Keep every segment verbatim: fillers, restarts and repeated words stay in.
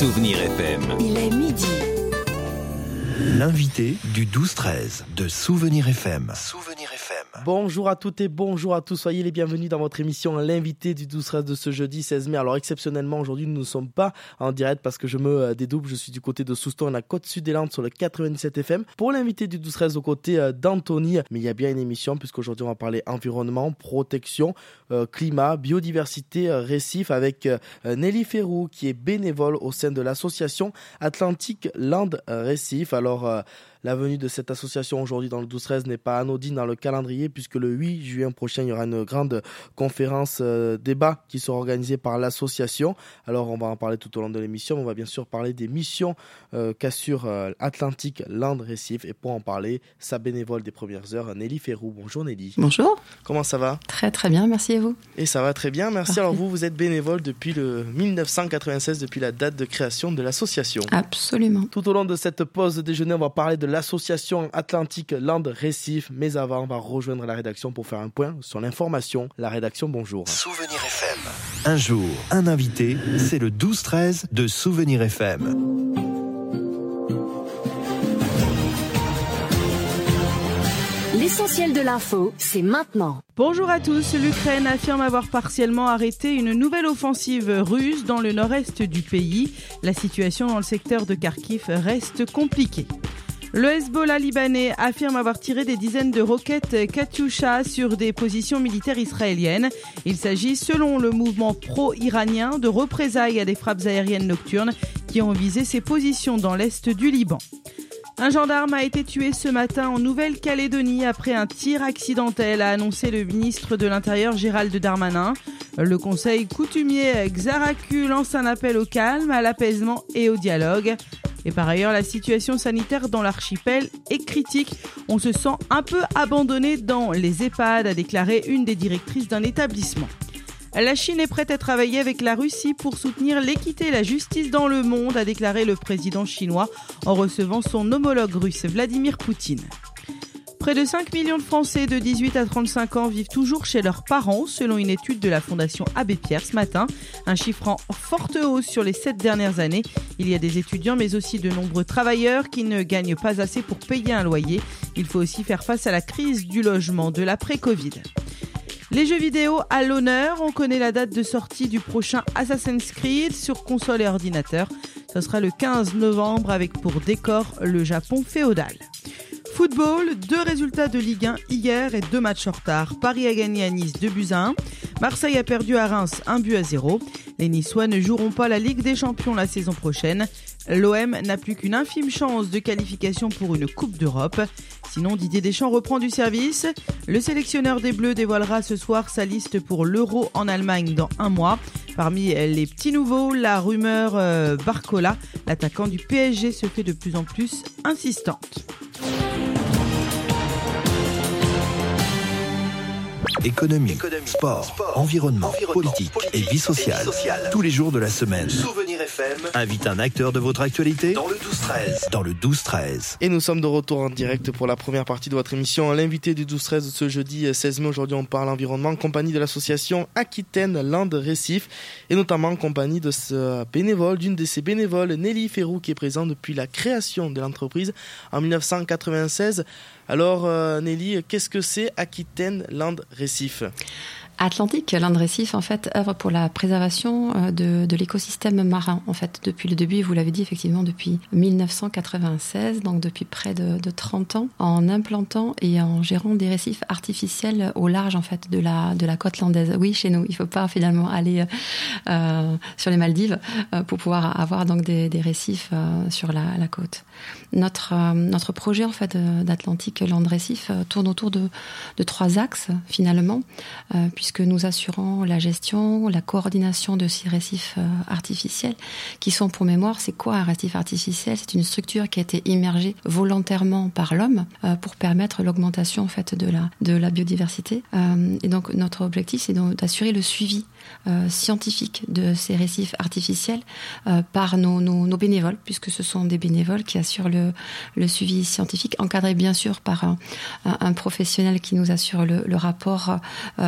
Souvenir F M. Il est midi. L'invité du douze treize de Souvenir F M. Souvenir F M. Bonjour à toutes et bonjour à tous, soyez les bienvenus dans votre émission L'invité du douze treize de ce jeudi seize mai. Alors exceptionnellement aujourd'hui nous ne sommes pas en direct parce que je me dédouble, je suis du côté de Souston, la côte sud des Landes sur le quatre-vingt-dix-sept F M. Pour l'invité du douze treize aux côtés d'Anthony, mais il y a bien une émission puisqu'aujourd'hui on va parler environnement, protection, euh, climat, biodiversité, euh, récif avec euh, Nelly Ferrou qui est bénévole au sein de l'association Atlantic Land Récif. Alors euh, la venue de cette association aujourd'hui dans le douze treize n'est pas anodine dans le calendrier puisque le huit juin prochain, il y aura une grande conférence euh, débat qui sera organisée par l'association. Alors, on va en parler tout au long de l'émission. On va bien sûr parler des missions euh, qu'assure euh, Atlantic Land Récif. Et pour en parler, sa bénévole des premières heures, Nelly Ferrou. Bonjour Nelly. Bonjour. Comment ça va ? Très très bien, merci à vous. Et ça va très bien, merci. Parfait. Alors vous, vous êtes bénévole depuis le dix-neuf cent quatre-vingt-seize, depuis la date de création de l'association. Absolument. Tout au long de cette pause déjeuner, on va parler de l'association Atlantic Land Récif. Mais avant, on va rejoindre la rédaction pour faire un point sur l'information. La rédaction, bonjour. Souvenir F M. Un jour, un invité, c'est le douze treize de Souvenir F M. L'essentiel de l'info, c'est maintenant. Bonjour à tous, l'Ukraine affirme avoir partiellement arrêté une nouvelle offensive russe dans le nord-est du pays. La situation dans le secteur de Kharkiv reste compliquée. Le Hezbollah libanais affirme avoir tiré des dizaines de roquettes Katyusha sur des positions militaires israéliennes. Il s'agit, selon le mouvement pro-iranien, de représailles à des frappes aériennes nocturnes qui ont visé ces positions dans l'est du Liban. Un gendarme a été tué ce matin en Nouvelle-Calédonie après un tir accidentel, a annoncé le ministre de l'Intérieur Gérald Darmanin. Le conseil coutumier Xaraku lance un appel au calme, à l'apaisement et au dialogue. Et par ailleurs, la situation sanitaire dans l'archipel est critique. On se sent un peu abandonné dans les EHPAD, a déclaré une des directrices d'un établissement. La Chine est prête à travailler avec la Russie pour soutenir l'équité et la justice dans le monde, a déclaré le président chinois en recevant son homologue russe Vladimir Poutine. Près de cinq millions de Français de dix-huit à trente-cinq ans vivent toujours chez leurs parents, selon une étude de la Fondation Abbé Pierre ce matin. Un chiffre en forte hausse sur les sept dernières années. Il y a des étudiants, mais aussi de nombreux travailleurs qui ne gagnent pas assez pour payer un loyer. Il faut aussi faire face à la crise du logement de l'après-Covid. Les jeux vidéo à l'honneur, on connaît la date de sortie du prochain Assassin's Creed sur console et ordinateur. Ce sera le quinze novembre avec pour décor le Japon féodal. Football, deux résultats de Ligue un hier et deux matchs en retard. Paris a gagné à Nice deux buts à un. Marseille a perdu à Reims un but à zéro. Les Niçois ne joueront pas la Ligue des Champions la saison prochaine. L'O M n'a plus qu'une infime chance de qualification pour une Coupe d'Europe. Sinon, Didier Deschamps reprend du service. Le sélectionneur des Bleus dévoilera ce soir sa liste pour l'Euro en Allemagne dans un mois. Parmi les petits nouveaux, la rumeur euh, Barcola, l'attaquant du P S G, se fait de plus en plus insistante. Économie, Économie sport, sport, environnement, environnement politique, politique et vie sociale. Et vie sociale. Tous les jours de la semaine. Souvenir F M invite un acteur de votre actualité dans le douze treize. Dans le douze treize. Et nous sommes de retour en direct pour la première partie de votre émission. L'invité du douze treize de ce jeudi seize mai. Aujourd'hui, on parle environnement en compagnie de l'association Aquitaine Land Récif et notamment en compagnie de ce bénévole, d'une de ses bénévoles, Nelly Ferrou, qui est présente depuis la création de l'entreprise en dix-neuf cent quatre-vingt-seize. Alors euh, Nelly, qu'est-ce que c'est Aquitaine Land Récif ? Atlantic Land Récif, en fait, œuvre pour la préservation de, de l'écosystème marin, en fait, depuis le début, vous l'avez dit, effectivement, depuis dix-neuf cent quatre-vingt-seize, donc depuis près de, de trente ans, en implantant et en gérant des récifs artificiels au large, en fait, de la, de la côte landaise. Oui, chez nous, il ne faut pas, finalement, aller euh, sur les Maldives euh, pour pouvoir avoir, donc, des, des récifs euh, sur la, la côte. Notre, euh, notre projet, en fait, d'Atlantic Land Récif euh, tourne autour de, de trois axes, finalement, euh, puisque nous assurons la gestion, la coordination de ces récifs euh, artificiels, qui sont, pour mémoire, c'est quoi un récif artificiel ? C'est une structure qui a été immergée volontairement par l'homme euh, pour permettre l'augmentation, en fait, de la, de la biodiversité. Euh, et donc, notre objectif, c'est donc d'assurer le suivi euh, scientifique de ces récifs artificiels euh, par nos, nos, nos bénévoles, puisque ce sont des bénévoles qui assurent le, le suivi scientifique, encadré bien sûr par un, un professionnel qui nous assure le, le rapport euh,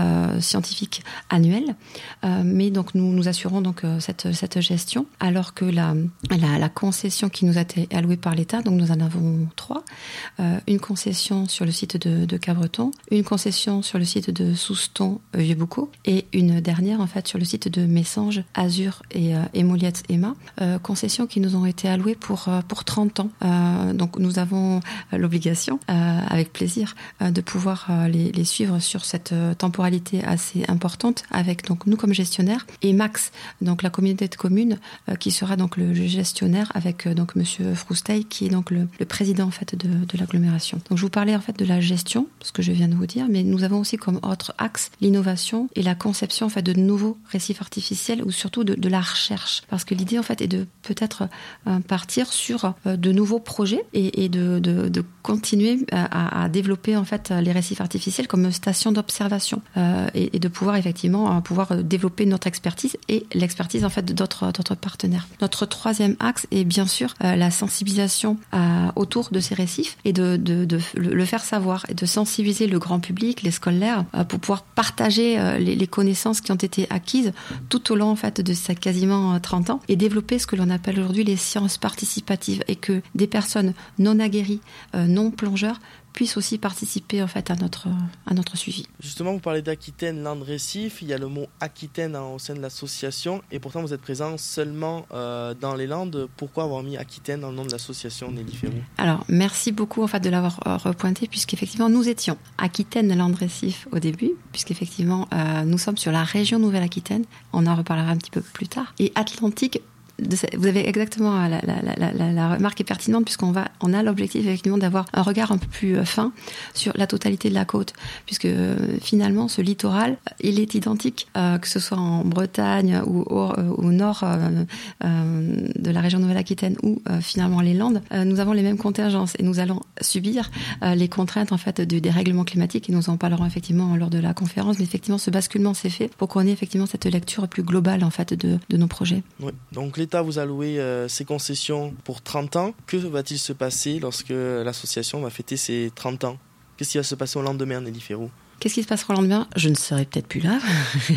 scientifique annuel, euh, mais donc nous nous assurons donc euh, cette cette gestion, alors que la, la la concession qui nous a été allouée par l'État, donc nous en avons trois, euh, une concession sur le site de, de Cabreton, une concession sur le site de Souston euh, Vieux-Boucau et une dernière en fait sur le site de Messanges, Azur et, euh, et Moliette Emma, euh, concessions qui nous ont été allouées pour euh, pour trente ans. Euh, donc nous avons euh, l'obligation, euh, avec plaisir, euh, de pouvoir euh, les, les suivre sur cette euh, temporalité assez importante, avec donc nous comme gestionnaires et Max, donc la communauté de communes, euh, qui sera donc le gestionnaire avec euh, donc Monsieur Frousteil, qui est donc le, le président en fait de, de l'agglomération. Donc je vous parlais en fait de la gestion, ce que je viens de vous dire, mais nous avons aussi comme autre axe l'innovation et la conception en fait de nouveaux récifs artificiels, ou surtout de, de la recherche, parce que l'idée en fait est de peut-être euh, partir sur euh, de nouveaux projets et, et de, de, de continuer à, à développer en fait les récifs artificiels comme station d'observation, euh, et, et de pouvoir effectivement euh, pouvoir développer notre expertise et l'expertise en fait d'autres d'autres partenaires. Notre troisième axe est bien sûr euh, la sensibilisation euh, autour de ces récifs et de, de, de le faire savoir et de sensibiliser le grand public, les scolaires, euh, pour pouvoir partager euh, les, les connaissances qui ont été acquises tout au long en fait de ces quasiment trente ans, et développer ce que l'on appelle aujourd'hui les sciences participatives, et que des personnes non aguerries, euh, non plongeurs puissent aussi participer en fait à notre à notre suivi. Justement, vous parlez d'Aquitaine Land Récif, il y a le mot Aquitaine au sein de l'association, et pourtant vous êtes présent seulement euh, dans les Landes. Pourquoi avoir mis Aquitaine dans le nom de l'association, Nelly Ferroux? Alors, merci beaucoup en fait de l'avoir euh, repointé, puisqu'effectivement nous étions Aquitaine Land Récif au début, puisqu'effectivement euh, nous sommes sur la région Nouvelle-Aquitaine, on en reparlera un petit peu plus tard, et Atlantique. Vous avez exactement la, la, la, la, la remarque est pertinente, puisqu'on va, on a l'objectif effectivement d'avoir un regard un peu plus fin sur la totalité de la côte, puisque euh, finalement ce littoral, il est identique, euh, que ce soit en Bretagne ou au, au nord euh, euh, de la région Nouvelle-Aquitaine ou euh, finalement les Landes. Euh, nous avons les mêmes contingences et nous allons subir euh, les contraintes en fait du dérèglement climatique, et nous en parlerons effectivement lors de la conférence. Mais effectivement, ce basculement s'est fait pour qu'on ait effectivement cette lecture plus globale en fait de, de nos projets. Oui. Donc l'État vous a loué euh, ses concessions pour trente ans. Que va-t-il se passer lorsque l'association va fêter ses trente ans? Qu'est-ce qui va se passer au lendemain, Nelly Ferroux? Qu'est-ce qui se passera le lendemain? Je ne serai peut-être plus là.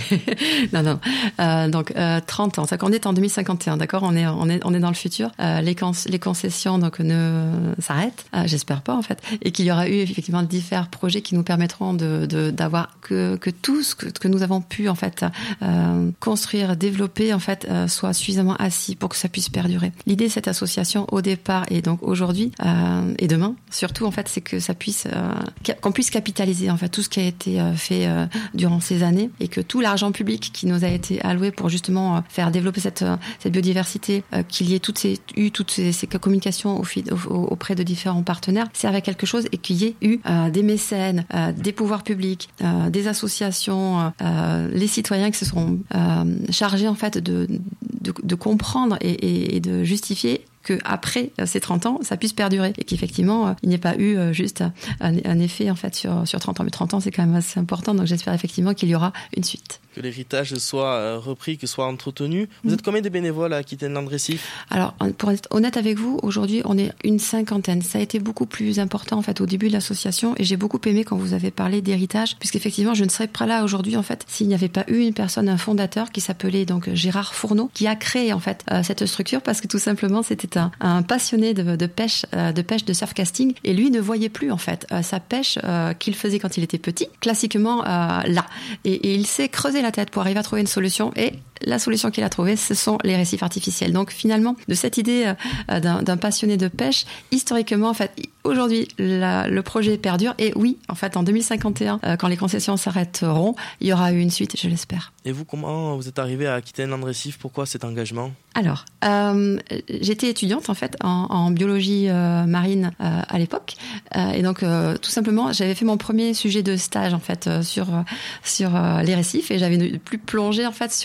non, non. Euh, donc euh, trente ans. C'est qu'on est en deux mille cinquante et un, d'accord? On est, on est, on est dans le futur. Euh, les, con- les concessions donc ne s'arrêtent. Euh, j'espère pas en fait, et qu'il y aura eu effectivement divers projets qui nous permettront de, de d'avoir que que tout ce que, que nous avons pu en fait euh, construire, développer en fait euh, soit suffisamment assis pour que ça puisse perdurer. L'idée de cette association au départ et donc aujourd'hui euh, et demain surtout en fait, c'est que ça puisse euh, qu'on puisse capitaliser en fait tout ce qui a été fait euh, durant ces années, et que tout l'argent public qui nous a été alloué pour justement euh, faire développer cette, euh, cette biodiversité, euh, qu'il y ait toutes ces, eu toutes ces, ces communications au, au, auprès de différents partenaires, serve à quelque chose, et qu'il y ait eu euh, des mécènes, euh, des pouvoirs publics, euh, des associations, euh, les citoyens qui se sont euh, chargés en fait de, de, de comprendre et, et, et de justifier qu'après ces trente ans, ça puisse perdurer, et qu'effectivement, il n'y ait pas eu juste un, un effet en fait sur, sur trente ans. Mais trente ans, c'est quand même assez important, donc j'espère effectivement qu'il y aura une suite. Que l'héritage soit repris, que soit entretenu. Vous mmh. êtes combien de bénévoles à Aquitaine Land Récif? Alors, pour être honnête avec vous, aujourd'hui, on est une cinquantaine. Ça a été beaucoup plus important en fait au début de l'association, et j'ai beaucoup aimé quand vous avez parlé d'héritage, puisqu'effectivement, je ne serais pas là aujourd'hui en fait s'il n'y avait pas eu une personne, un fondateur qui s'appelait donc Gérard Fourneau, qui a créé en fait euh, cette structure, parce que tout simplement, c'était un, un passionné de, de pêche, euh, de pêche, de surfcasting, et lui ne voyait plus en fait euh, sa pêche euh, qu'il faisait quand il était petit, classiquement euh, là, et, et il s'est creusé la tête pour arriver à trouver une solution, et la solution qu'il a trouvée, ce sont les récifs artificiels. Donc finalement, de cette idée euh, d'un, d'un passionné de pêche, historiquement, en fait, aujourd'hui, la, le projet perdure, et oui, en fait, en deux mille cinquante et un, euh, quand les concessions s'arrêteront, il y aura eu une suite, je l'espère. Et vous, comment vous êtes arrivé à Aquitaine Land Récif? Pourquoi cet engagement? Alors, euh, j'étais étudiante en fait en, en biologie euh, marine euh, à l'époque, euh, et donc euh, tout simplement, j'avais fait mon premier sujet de stage en fait euh, sur sur euh, les récifs, et j'avais plus plongé en fait sur le thé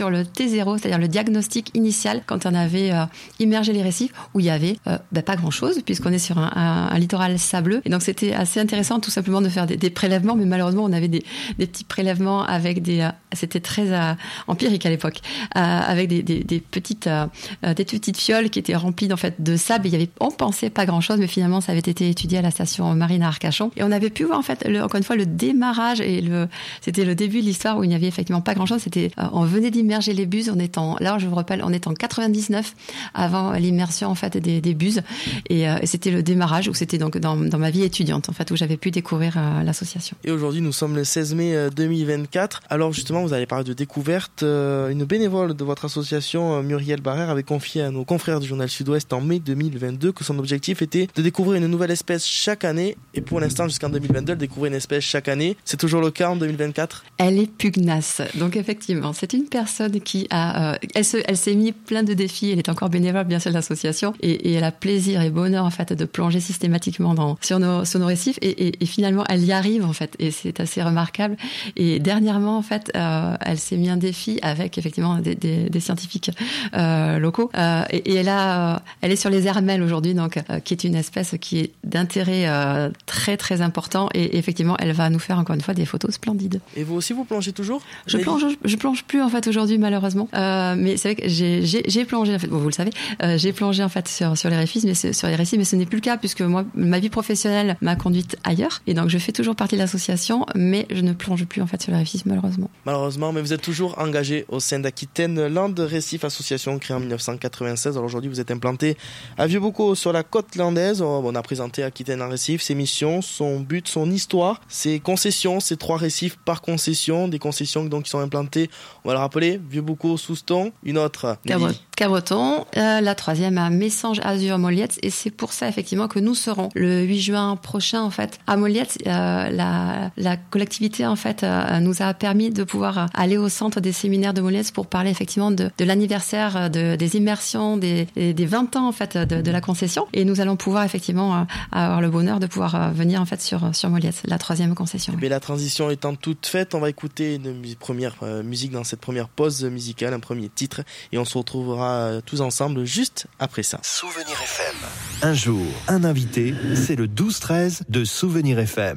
T zéro, c'est-à-dire le diagnostic initial quand on avait euh, immergé les récifs, où il y avait euh, bah, pas grand-chose, puisqu'on est sur un, un, un littoral sableux. Et donc c'était assez intéressant tout simplement de faire des, des prélèvements, mais malheureusement on avait des, des petits prélèvements avec des... Euh, c'était très euh, empirique à l'époque, euh, avec des, des, des, petites, euh, des petites fioles qui étaient remplies en fait, de sable. Il y avait, on pensait pas grand-chose, mais finalement ça avait été étudié à la station marine à Arcachon. Et on avait pu voir en fait, le, encore une fois, le démarrage, et le, c'était le début de l'histoire où il n'y avait effectivement pas grand-chose. C'était, euh, on venait d'immerger les buses, on est en, là je vous rappelle, on est en quatre-vingt-dix-neuf avant l'immersion en fait des, des buses, et, euh, et c'était le démarrage où c'était donc dans, dans ma vie étudiante en fait où j'avais pu découvrir euh, l'association. Et aujourd'hui nous sommes le seize mai deux mille vingt-quatre. Alors justement vous allez parler de découverte. Euh, une bénévole de votre association, Muriel Barrère, avait confié à nos confrères du journal Sud-Ouest en mai deux mille vingt-deux que son objectif était de découvrir une nouvelle espèce chaque année, et pour l'instant jusqu'en deux mille vingt-deux elle découvrait une espèce chaque année. C'est toujours le cas en deux mille vingt-quatre? Elle est pugnace. Donc effectivement, c'est une personne qui a, euh, elle, se, elle s'est mis plein de défis. Elle est encore bénévole bien sûr de l'association, et, et elle a plaisir et bonheur en fait de plonger systématiquement dans, sur, nos, sur nos récifs, et, et, et finalement elle y arrive en fait, et c'est assez remarquable. Et dernièrement en fait, euh, elle s'est mis un défi avec effectivement des, des, des scientifiques euh, locaux, euh, et, et elle a, euh, elle est sur les hermelles aujourd'hui, donc euh, qui est une espèce qui est d'intérêt euh, très très important, et, et effectivement elle va nous faire encore une fois des photos splendides. Et vous aussi vous plongez toujours? Je plonge, je, je plonge plus en fait aujourd'hui malheureusement, euh, mais c'est vrai que j'ai, j'ai, j'ai plongé en fait, bon, vous le savez, euh, j'ai plongé en fait sur sur les récifs, mais sur les récifs, mais ce n'est plus le cas puisque moi ma vie professionnelle m'a conduite ailleurs, et donc je fais toujours partie de l'association, mais je ne plonge plus en fait sur les récifs malheureusement. Malheureusement, mais vous êtes toujours engagé au sein d'Aquitaine Land Récif, association créée en dix-neuf cent quatre-vingt-seize. Alors aujourd'hui, vous êtes implanté à Vieux-Bocaux, sur la côte landaise. On a présenté Aquitaine Land Récif, ses missions, son but, son histoire, ses concessions, ces trois récifs par concession, des concessions donc qui sont implantées, on va le rappeler, Vieux-Bocaux, Souston, une autre, Cabreton, euh, la troisième à Messanges, Azur, Mollietz, et c'est pour ça effectivement que nous serons le huit juin prochain en fait à Mollietz. Euh, la, la collectivité en fait euh, nous a permis de pouvoir aller au centre des séminaires de Mollietz pour parler effectivement de, de l'anniversaire, de, des immersions, des, des vingt ans en fait de, de la concession, et nous allons pouvoir effectivement euh, avoir le bonheur de pouvoir euh, venir en fait sur sur Mollietz, la troisième concession. Mais la transition étant toute faite, on va écouter une première euh, musique dans cette première pause musicale, un premier titre, et on se retrouvera tous ensemble juste après ça. Souvenir F M. Un jour, un invité, c'est le douze treize de Souvenir F M.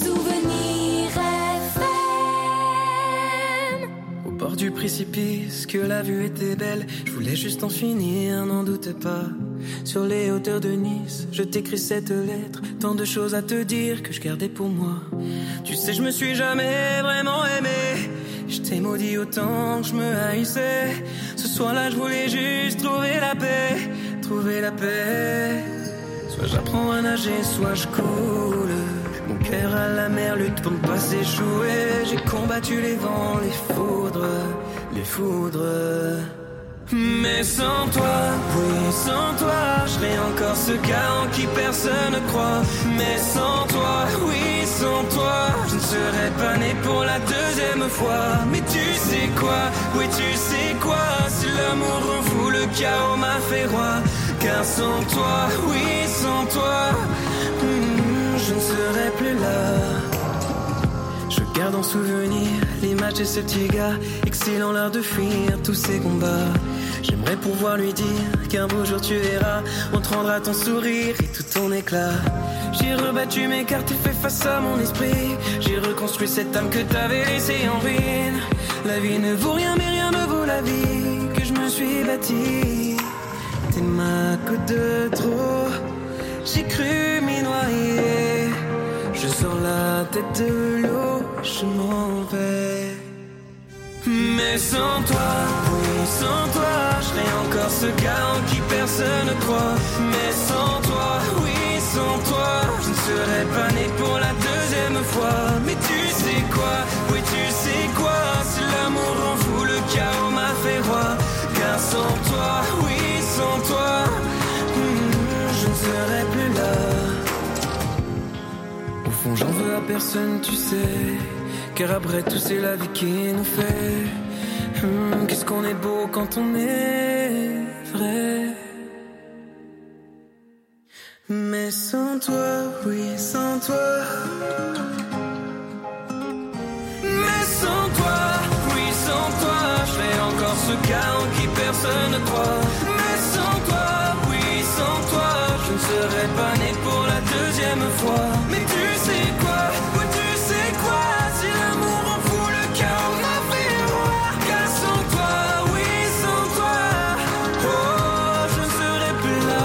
Souvenir F M. Au bord du précipice, que la vue était belle, je voulais juste en finir, n'en doute pas. Sur les hauteurs de Nice, je t'écris cette lettre, tant de choses à te dire que je gardais pour moi. Tu sais, je me suis jamais vraiment aimé, je t'ai maudit autant que je me haïssais. Ce soir-là, je voulais juste trouver la paix, trouver la paix. Soit j'apprends à nager, soit je coule. Mon cœur à la mer lutte pour ne pas s'échouer. J'ai combattu les vents, les foudres, les foudres. Mais sans toi, oui, sans toi, je serais encore ce gars en qui personne ne croit. Mais sans toi, oui, sans toi, je ne serais pas né pour la deuxième fois. Mais tu sais quoi, oui, tu sais quoi, si l'amour rend fou, le chaos m'a fait roi. Car sans toi, oui, sans toi, hmm, je ne serais plus là. Je garde en souvenir l'image de ce petit gars, excellant l'art de fuir tous ces combats. J'aimerais pouvoir lui dire qu'un beau jour tu verras, on te rendra ton sourire et tout ton éclat. J'ai rebattu mes cartes et fait face à mon esprit. J'ai reconstruit cette âme que t'avais laissée en ruine. La vie ne vaut rien mais rien ne vaut la vie que je me suis bâtie. T'es ma goutte de trop, j'ai cru m'y noyer. Je sors la tête de l'eau, je m'en vais. Mais sans toi, oui, sans toi, je serais encore ce gars en qui personne ne croit. Mais sans toi, oui, sans toi, je ne serais pas né pour la deuxième fois. Mais tu sais quoi, oui, tu sais quoi, si l'amour rend fou, le chaos m'a fait roi. Car sans toi, oui, sans toi, hmm, je ne serais plus là. Au fond, j'en veux à personne, tu sais. Car après tout c'est la vie qui nous fait hum, qu'est-ce qu'on est beau quand on est vrai. Mais sans toi, oui sans toi. Mais sans toi, oui sans toi, je serais encore ce gars personne ne croit. Mais sans toi, oui, sans toi, je ne serais pas né pour la deuxième fois. Mais tu sais quoi, oui, tu sais quoi, si l'amour en fout le cœur, m'a fait roi. Car sans toi, oui, sans toi, oh, je ne serais plus là.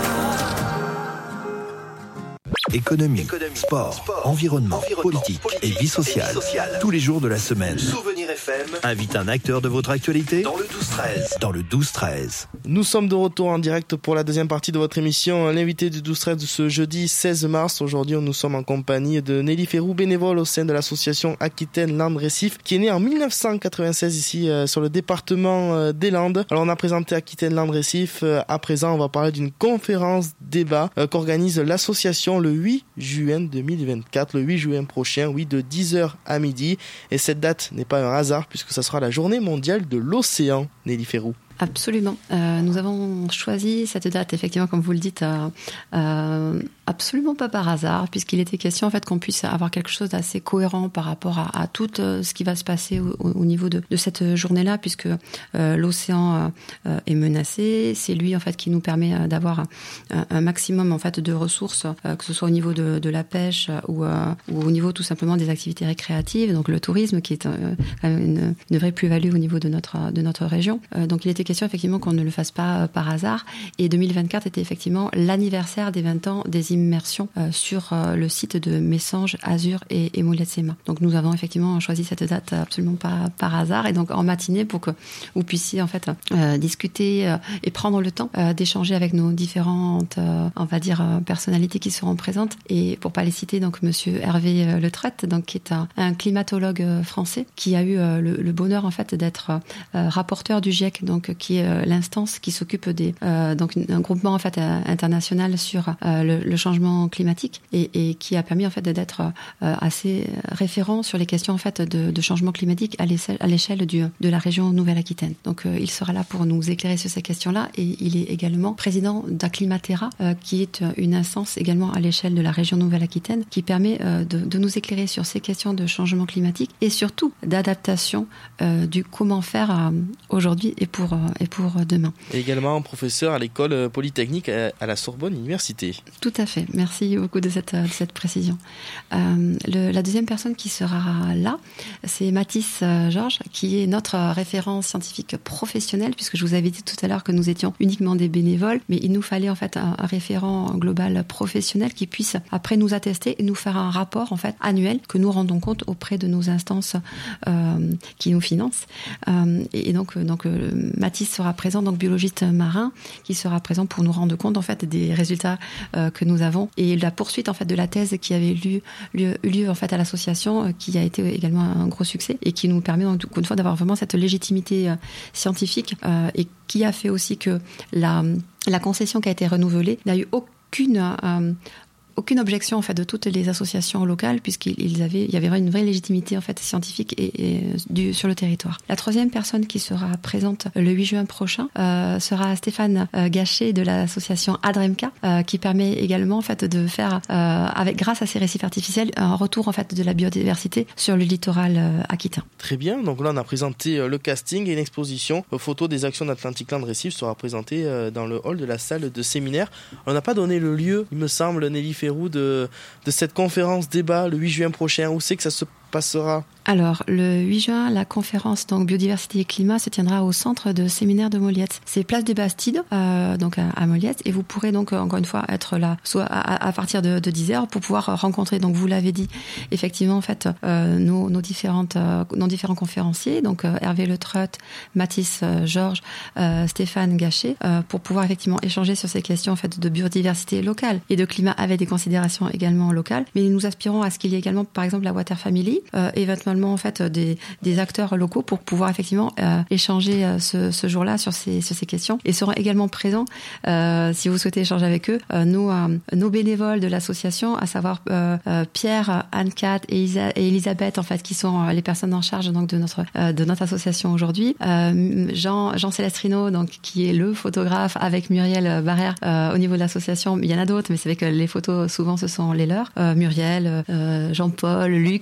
Économie, Économie sport, sport, environnement, environnement politique, politique et vie sociale. Et vie sociale. Tous les jours de la semaine. Souvenir F M invite un acteur de votre actualité dans le douze treize. Dans le douze treize. Nous sommes de retour en direct pour la deuxième partie de votre émission, l'invité du douze treize de ce jeudi seize mars. Aujourd'hui, nous sommes en compagnie de Nelly Ferrou, bénévole au sein de l'association Aquitaine Landes Récif, qui est née en mille neuf cent quatre-vingt-seize ici euh, sur le département euh, des Landes. Alors, on a présenté Aquitaine Landes Récif. Euh, à présent, on va parler d'une conférence débat euh, qu'organise l'association le huit juin deux mille vingt-quatre, le huit juin prochain, oui, de dix heures à midi. Et cette date n'est pas un hasard puisque ça sera la journée mondiale de l'océan, Nelly Ferrou. Absolument. Euh, nous avons choisi cette date, effectivement, comme vous le dites, euh, euh, absolument pas par hasard, puisqu'il était question en fait qu'on puisse avoir quelque chose d'assez cohérent par rapport à, à tout euh, ce qui va se passer au, au niveau de, de cette journée-là, puisque euh, l'océan euh, est menacé. C'est lui en fait qui nous permet euh, d'avoir un, un maximum en fait de ressources, euh, que ce soit au niveau de, de la pêche ou, euh, ou au niveau tout simplement des activités récréatives, donc le tourisme qui est euh, une, une vraie plus-value au niveau de notre de notre région. Euh, donc il était question effectivement qu'on ne le fasse pas euh, par hasard. Et deux mille vingt-quatre était effectivement l'anniversaire des vingt ans des immersions euh, sur euh, le site de Messanges, Azur et, et Moulette-Séma. Donc nous avons effectivement choisi cette date absolument pas par hasard, et donc en matinée pour que vous puissiez en fait euh, discuter euh, et prendre le temps euh, d'échanger avec nos différentes, euh, on va dire, euh, personnalités qui seront présentes. Et pour pas les citer, donc Monsieur Hervé euh, Le Traite, donc qui est un, un climatologue euh, français qui a eu euh, le, le bonheur en fait d'être euh, rapporteur du GIEC, donc qui est euh, l'instance qui s'occupe des euh, donc un groupement en fait euh, international sur euh, le, le changement climatique, et, et qui a permis en fait d'être euh, assez référent sur les questions en fait de, de changement climatique à l'échelle, à l'échelle du, de la région Nouvelle-Aquitaine. Donc euh, il sera là pour nous éclairer sur ces questions-là, et il est également président d'Acclimatera, euh, qui est une instance également à l'échelle de la région Nouvelle-Aquitaine qui permet euh, de, de nous éclairer sur ces questions de changement climatique et surtout d'adaptation euh, du comment faire euh, aujourd'hui et pour, euh, et pour demain. Et également professeur à l'école polytechnique à la Sorbonne Université. Tout à fait. Merci beaucoup de cette, de cette précision. Euh, le, la deuxième personne qui sera là, c'est Mathis euh, Georges, qui est notre référent scientifique professionnel, puisque je vous avais dit tout à l'heure que nous étions uniquement des bénévoles, mais il nous fallait en fait un, un référent global professionnel qui puisse après nous attester et nous faire un rapport en fait annuel que nous rendons compte auprès de nos instances euh, qui nous financent. Euh, et, et donc, donc euh, Mathis sera présent, donc biologiste marin, qui sera présent pour nous rendre compte en fait des résultats euh, que nous avons, et la poursuite en fait de la thèse qui avait lieu, lieu, eu lieu en fait à l'association, euh, qui a été également un gros succès et qui nous permet donc une fois d'avoir vraiment cette légitimité euh, scientifique, euh, et qui a fait aussi que la, la concession qui a été renouvelée n'a eu aucune euh, aucune objection en fait de toutes les associations locales, puisqu'ils avaient, il y avait une vraie légitimité en fait scientifique et, et du, sur le territoire. La troisième personne qui sera présente le huit juin prochain euh, sera Stéphane euh, Gachet de l'association Adremca, euh, qui permet également en fait de faire euh, avec grâce à ces récifs artificiels un retour en fait de la biodiversité sur le littoral euh, aquitain. Très bien. Donc là on a présenté euh, le casting, et une exposition aux photos des actions d'Atlantic Landes Récif sera présentée euh, dans le hall de la salle de séminaire. On n'a pas donné le lieu, il me semble, Nelly Ferrou, de, de cette conférence débat le huit juin prochain. Où c'est que ça se passera? Alors, le huit juin, la conférence donc biodiversité et climat se tiendra au centre de séminaire de Moliette. C'est place des Bastides, euh, donc à, à Moliette, et vous pourrez donc encore une fois être là, soit à, à partir de, de dix heures pour pouvoir rencontrer. Donc vous l'avez dit, effectivement en fait euh, nos, nos différentes euh, nos différents conférenciers, donc euh, Hervé Le Treute, Mathis euh, Georges, euh, Stéphane Gachet, euh, pour pouvoir effectivement échanger sur ces questions en fait de biodiversité locale et de climat avec des considérations également locales. Mais nous aspirons à ce qu'il y ait également, par exemple, la Water Family, euh, éventuellement en fait des, des acteurs locaux pour pouvoir effectivement euh, échanger euh, ce, ce jour-là sur ces sur ces questions, et seront également présents euh, si vous souhaitez échanger avec eux euh, nos euh, nos bénévoles de l'association, à savoir euh, euh, Pierre, Anne-Cat et, Isa, et Elisabeth en fait, qui sont euh, les personnes en charge donc de notre euh, de notre association aujourd'hui. Euh, Jean Jean Célestrino, donc qui est le photographe, avec Muriel Barrère euh, au niveau de l'association. Il y en a d'autres, mais c'est vrai que les photos souvent ce sont les leurs. Euh, Muriel, euh, Jean-Paul, Luc, j'en oublie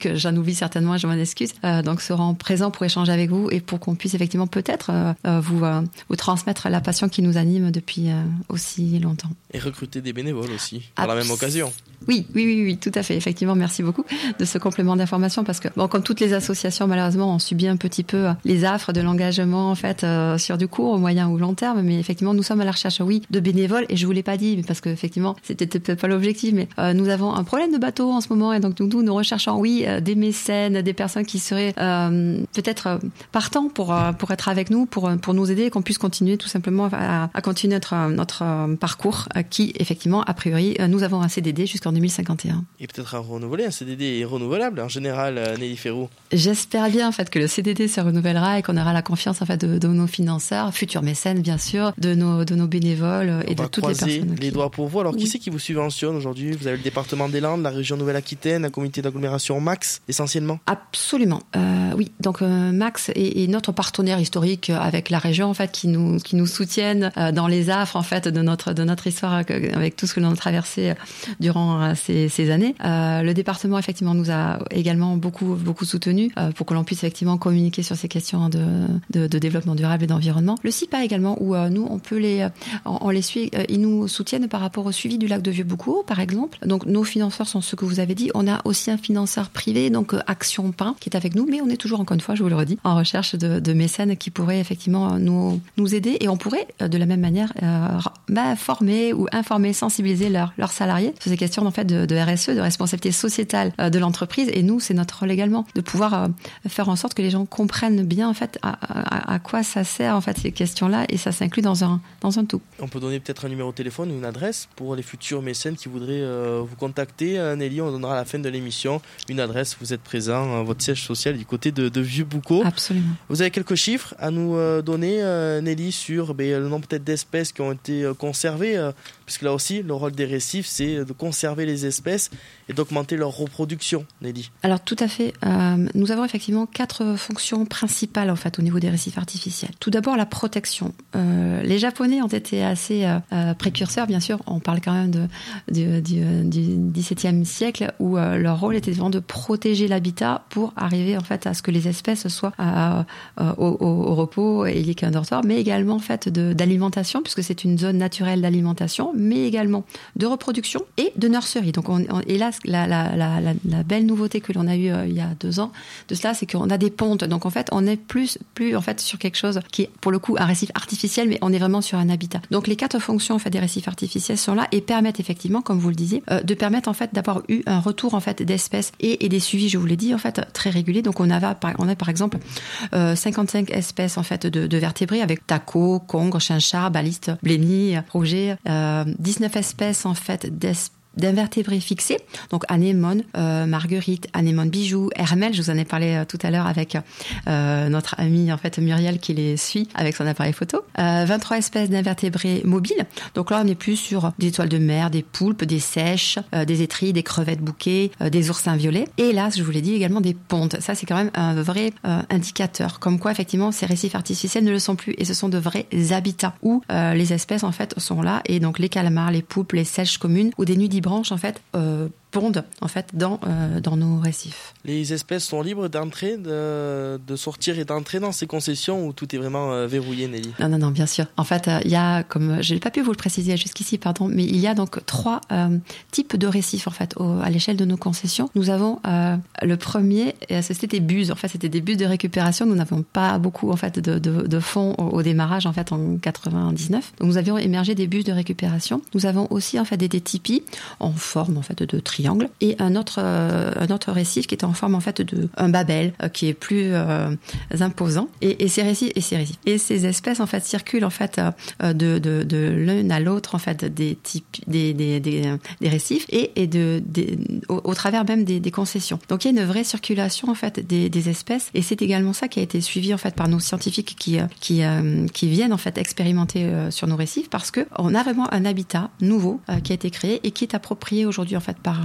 oublie certainement, je m'en excuse, euh, donc seront présents pour échanger avec vous et pour qu'on puisse effectivement peut-être euh, vous, euh, vous transmettre la passion qui nous anime depuis euh, aussi longtemps. Et recruter des bénévoles aussi, par Abs- la même occasion. Oui, oui, oui, oui, tout à fait. Effectivement, merci beaucoup de ce complément d'information parce que, bon, comme toutes les associations, malheureusement, on subit un petit peu les affres de l'engagement, en fait, euh, sur du court, au moyen ou long terme. Mais effectivement, nous sommes à la recherche, oui, de bénévoles. Et je vous l'ai pas dit, mais parce que, effectivement, c'était peut-être pas l'objectif, mais euh, nous avons un problème de bateau en ce moment. Et donc, nous, nous recherchons, oui, euh, des mécènes, des personnes qui seraient euh, peut-être euh, partants pour, euh, pour être avec nous, pour, pour nous aider et qu'on puisse continuer tout simplement à, à continuer notre, notre euh, parcours euh, qui, effectivement, a priori, euh, nous avons un C D D jusqu'en deux mille cinquante et un. Et peut-être à renouveler, un C D D est renouvelable en général, Nelly Ferroux. J'espère bien en fait que le C D D se renouvellera et qu'on aura la confiance en fait de, de nos financeurs, futurs mécènes bien sûr, de nos de nos bénévoles et On de toutes les personnes. Les qui... doigts pour vous. Alors oui. Qui c'est qui vous subventionne aujourd'hui? Vous avez le département des Landes, la région Nouvelle-Aquitaine, la communauté d'agglomération Max essentiellement. Absolument, euh, oui. Donc euh, Max est, est notre partenaire historique avec la région en fait qui nous qui nous soutiennent euh, dans les affres en fait de notre de notre histoire avec tout ce que l'on a traversé durant euh, ces, ces années. Euh, le département effectivement nous a également beaucoup beaucoup soutenu euh, pour que l'on puisse effectivement communiquer sur ces questions de, de, de développement durable et d'environnement. Le C I P A également où euh, nous on peut les on, on les suit, euh, ils nous soutiennent par rapport au suivi du lac de Vieux-Boucau par exemple. Donc nos financeurs sont ceux que vous avez dit. On a aussi un financeur privé donc euh, Action Pain qui est avec nous, mais on est toujours encore une fois, je vous le redis, en recherche de, de mécènes qui pourraient effectivement nous nous aider et on pourrait euh, de la même manière euh, bah, former ou informer, sensibiliser leurs leurs salariés sur ces questions en fait de, de R S E, de responsabilité sociétale euh, de l'entreprise. Et nous, c'est notre rôle également de pouvoir euh, faire en sorte que les gens comprennent bien en fait à, à, à quoi ça sert en fait ces questions-là et ça s'inclut dans un dans un tout. On peut donner peut-être un numéro de téléphone ou une adresse pour les futurs mécènes qui voudraient euh, vous contacter. Euh, Nelly, on donnera à la fin de l'émission une adresse. Vous êtes présent, euh, votre siège social du côté de, de Vieux-Boucau. Absolument. Vous avez quelques chiffres à nous euh, donner, euh, Nelly, sur ben, le nombre peut-être d'espèces qui ont été euh, conservées, euh, puisque là aussi, le rôle des récifs, c'est de conserver les espèces et d'augmenter leur reproduction, Nelly. Alors tout à fait. Euh, nous avons effectivement quatre fonctions principales en fait au niveau des récifs artificiels. Tout d'abord la protection. Euh, les Japonais ont été assez euh, précurseurs, bien sûr. On parle quand même de, du, du, du dix-septième siècle où euh, leur rôle était vraiment de protéger l'habitat pour arriver en fait à ce que les espèces soient euh, euh, au, au, au repos et il y ait qu'un dortoir, mais également en fait de, d'alimentation puisque c'est une zone naturelle d'alimentation, mais également de reproduction et de nurserie. Donc on, on, et là La, la, la, la, la belle nouveauté que l'on a eue euh, il y a deux ans de cela, c'est qu'on a des pontes. Donc en fait, on est plus, plus en fait sur quelque chose qui est pour le coup un récif artificiel, mais on est vraiment sur un habitat. Donc les quatre fonctions en fait des récifs artificiels sont là et permettent effectivement, comme vous le disiez, euh, de permettre en fait d'avoir eu un retour en fait d'espèces et, et des suivis, je vous l'ai dit, en fait très réguliers. Donc on a, on a par exemple euh, cinquante-cinq espèces en fait de, de vertébrés avec taco, congre, chinchard, baliste, blénie, rouget, euh, dix-neuf espèces en fait d'espèces d'invertébrés fixés, donc anémone, euh, marguerite, anémone bijou, hermel, je vous en ai parlé euh, tout à l'heure avec euh, notre amie en fait Muriel qui les suit avec son appareil photo. Euh, vingt-trois espèces d'invertébrés mobiles, donc là on est plus sur des étoiles de mer, des poulpes, des seiches, euh, des étrilles, des crevettes bouquets, euh, des oursins violets, et là je vous l'ai dit également des pontes. Ça c'est quand même un vrai euh, indicateur, comme quoi effectivement ces récifs artificiels ne le sont plus et ce sont de vrais habitats où euh, les espèces en fait sont là et donc les calamars, les poulpes, les seiches communes ou des nudibranches en fait euh, pondent en fait dans euh, dans nos récifs. Les espèces sont libres d'entrer, de, de sortir et d'entrer dans ces concessions où tout est vraiment euh, verrouillé, Nelly? Non, non, non, bien sûr. En fait, il euh, y a, comme je n'ai pas pu vous le préciser jusqu'ici, pardon, mais il y a donc trois euh, types de récifs en fait au, à l'échelle de nos concessions. Nous avons euh, le premier, c'était des buses. En fait, c'était des buses de récupération. Nous n'avons pas beaucoup en fait de, de, de fonds au, au démarrage en fait en quatre-vingt-dix-neuf. Donc, nous avions émergé des buses de récupération. Nous avons aussi en fait des, des tipis en forme en fait de triangle et un autre euh, un autre récif qui est en forme en fait de un babel euh, qui est plus euh, imposant et, et ces récifs et ces récifs et ces espèces en fait circulent en fait euh, de de de l'un à l'autre en fait des types des des des, des récifs et et de des, au, au travers même des, des concessions. Donc il y a une vraie circulation en fait des des espèces et c'est également ça qui a été suivi en fait par nos scientifiques qui qui euh, qui viennent en fait expérimenter euh, sur nos récifs parce que on a vraiment un habitat nouveau euh, qui a été créé et qui est approprié aujourd'hui en fait par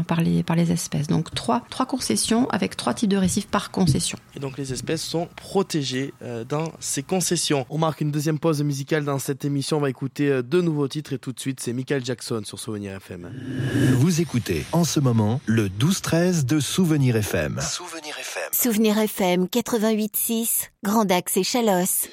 par les, par les espèces. Donc trois, trois concessions avec trois types de récifs par concession. Et donc les espèces sont protégées euh, dans ces concessions. On marque une deuxième pause musicale dans cette émission. On va écouter euh, deux nouveaux titres et tout de suite c'est Michael Jackson sur Souvenir F M. Vous écoutez en ce moment le douze treize de Souvenir F M. Souvenir F M. Souvenir F M quatre-vingt-huit six, Grand Axe et Chalosse.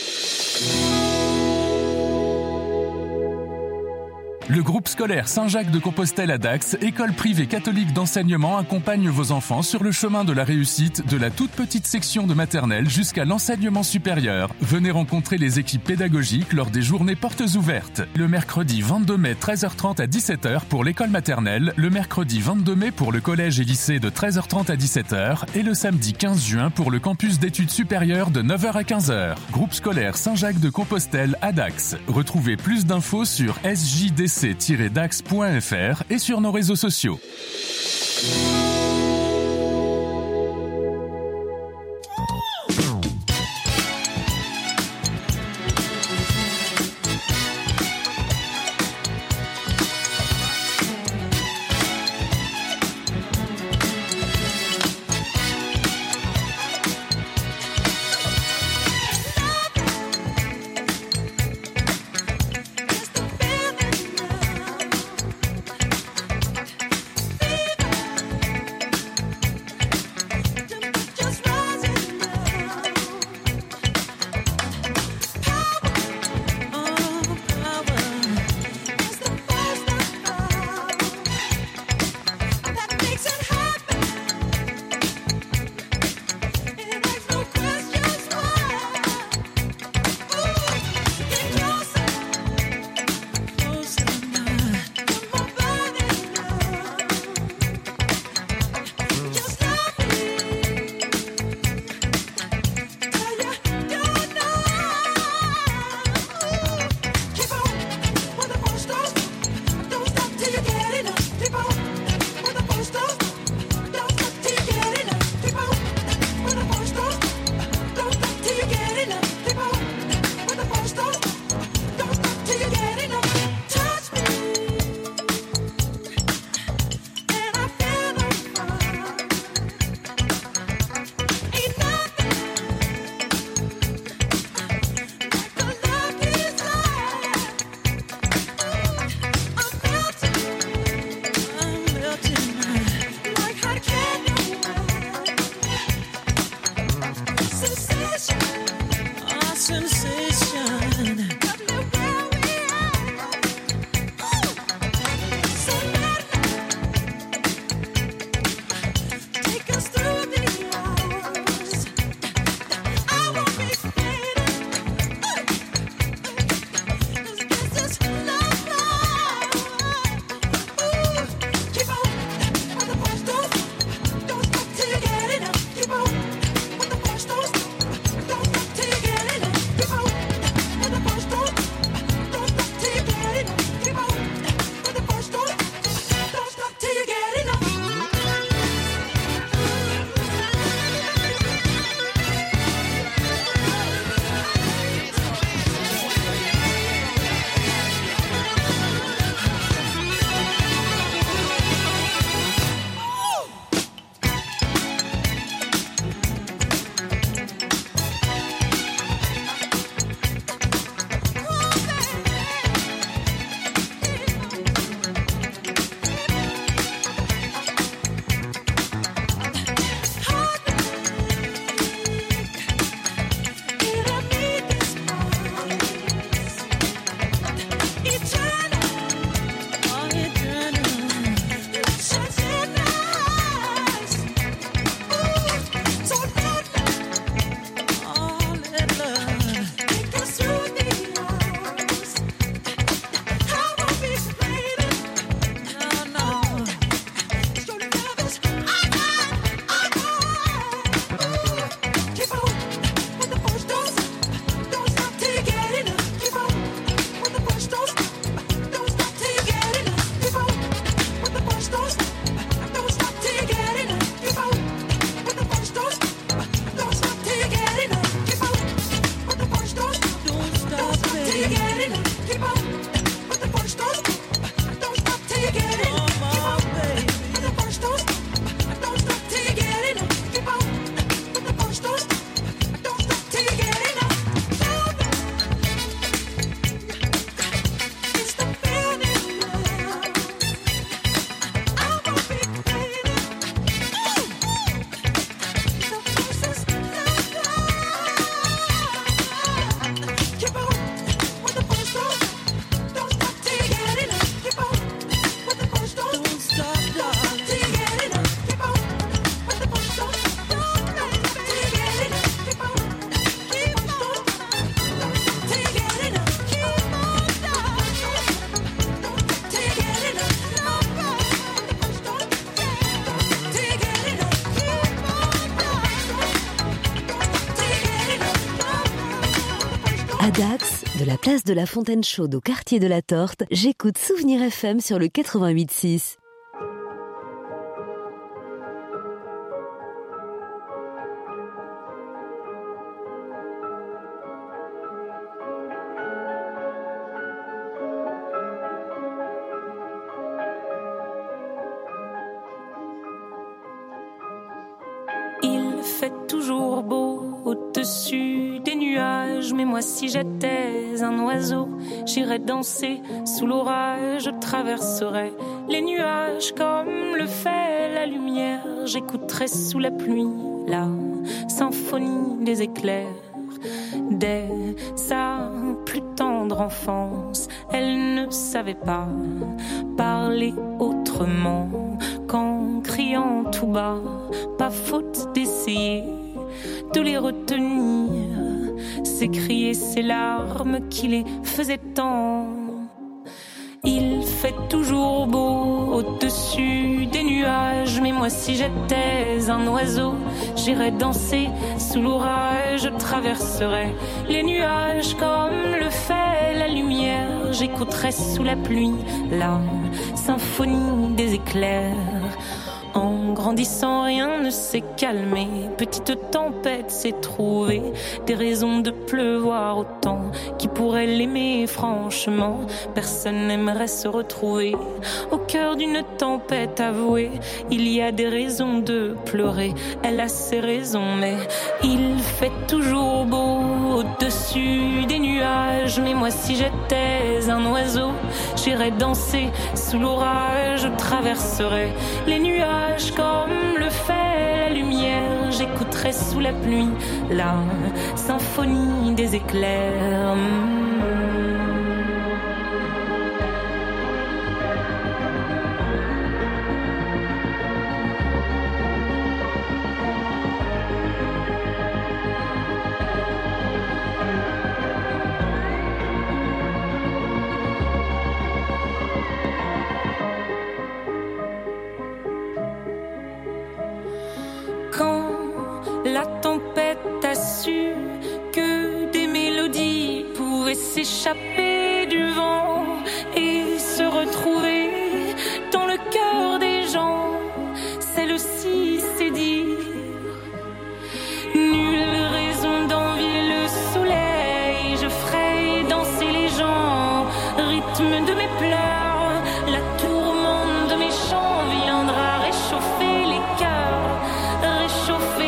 Le groupe scolaire Saint-Jacques-de-Compostelle à Dax, école privée catholique d'enseignement, accompagne vos enfants sur le chemin de la réussite de la toute petite section de maternelle jusqu'à l'enseignement supérieur. Venez rencontrer les équipes pédagogiques lors des journées portes ouvertes. Le mercredi vingt-deux mai, treize heures trente à dix-sept heures pour l'école maternelle, le mercredi vingt-deux mai pour le collège et lycée de treize heures trente à dix-sept heures et le samedi quinze juin pour le campus d'études supérieures de neuf heures à quinze heures. Groupe scolaire Saint-Jacques-de-Compostelle à Dax. Retrouvez plus d'infos sur s j d c tiret dax point f r et sur nos réseaux sociaux. De la place de la Fontaine Chaude au quartier de la Torte, j'écoute Souvenir F M sur le quatre-vingt-huit six. Il fait toujours beau au-dessus des nuages, mais moi si j'étais un oiseau, j'irais danser sous l'orage, je traverserais les nuages comme le fait la lumière, j'écouterais sous la pluie la symphonie des éclairs. Dès sa plus tendre enfance, elle ne savait pas parler autrement qu'en criant tout bas. Pas faute d'essayer de les retenir, s'écrier ces larmes qui les faisaient tant. Il fait toujours beau au-dessus des nuages, mais moi si j'étais un oiseau, j'irais danser sous l'orage, je traverserais les nuages comme le fait la lumière, j'écouterais sous la pluie la symphonie des éclairs. En grandissant, rien ne s'est calmé. Petite tempête s'est trouvée des raisons de pleuvoir autant. Qui pourrait l'aimer franchement? Personne n'aimerait se retrouver au cœur d'une tempête avouée. Il y a des raisons de pleurer, elle a ses raisons, mais il fait toujours beau au-dessus des nuages. Mais moi si j'étais un oiseau, j'irais danser sous l'orage, je traverserais les nuages comme le fait la lumière, j'écouterai sous la pluie la symphonie des éclairs. La tempête a su que des mélodies pouvaient s'échapper du vent et se retrouver dans le cœur des gens. Celle-ci c'est dire nulle raison d'envier le soleil. Je ferai danser les gens, rythme de mes pleurs. La tourmente de mes chants viendra réchauffer les cœurs, réchauffer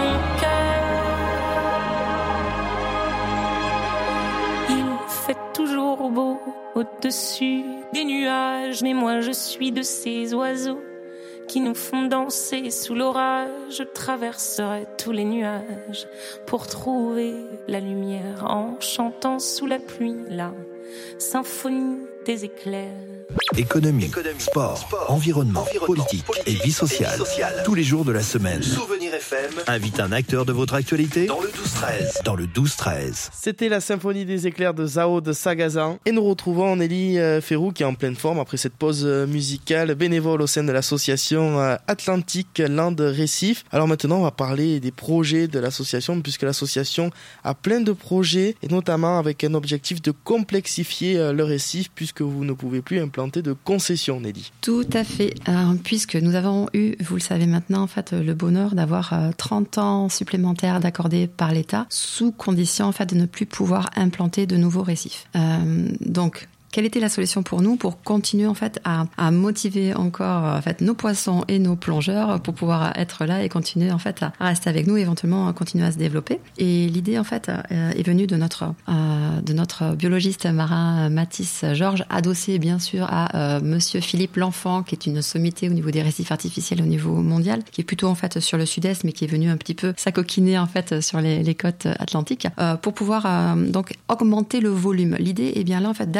beau au-dessus des nuages, mais moi je suis de ces oiseaux qui nous font danser sous l'orage. Je traverserai tous les nuages pour trouver la lumière en chantant sous la pluie la symphonie des éclairs. Économie, Économie sport, sport, environnement, environnement politique, politique et vie sociale. Et sociale. Tous les jours de la semaine. Souvenir F M invite un acteur de votre actualité dans le douze treize. Dans le douze treize. C'était la symphonie des éclairs de Zao de Sagazan. Et nous retrouvons Nelly Ferrou qui est en pleine forme après cette pause musicale, bénévole au sein de l'association Atlantique Land Récif. Alors maintenant, on va parler des projets de l'association, puisque l'association a plein de projets, et notamment avec un objectif de complexifier le récif, puisque vous ne pouvez plus implanter de concessions, Nelly. Tout à fait, euh, puisque nous avons eu, vous le savez maintenant, en fait, le bonheur d'avoir euh, trente ans supplémentaires d'accordés par l'État, sous condition en fait, de ne plus pouvoir implanter de nouveaux récifs. Euh, donc, quelle était la solution pour nous pour continuer en fait à, à motiver encore en fait nos poissons et nos plongeurs pour pouvoir être là et continuer en fait à rester avec nous, éventuellement à continuer à se développer. Et l'idée en fait est venue de notre euh, de notre biologiste marin Mathis Georges, adossé bien sûr à euh, Monsieur Philippe L'Enfant, qui est une sommité au niveau des récifs artificiels au niveau mondial, qui est plutôt en fait sur le sud-est, mais qui est venu un petit peu s'acoquiner en fait sur les, les côtes atlantiques euh, pour pouvoir euh, donc augmenter le volume. L'idée est bien là en fait d'addition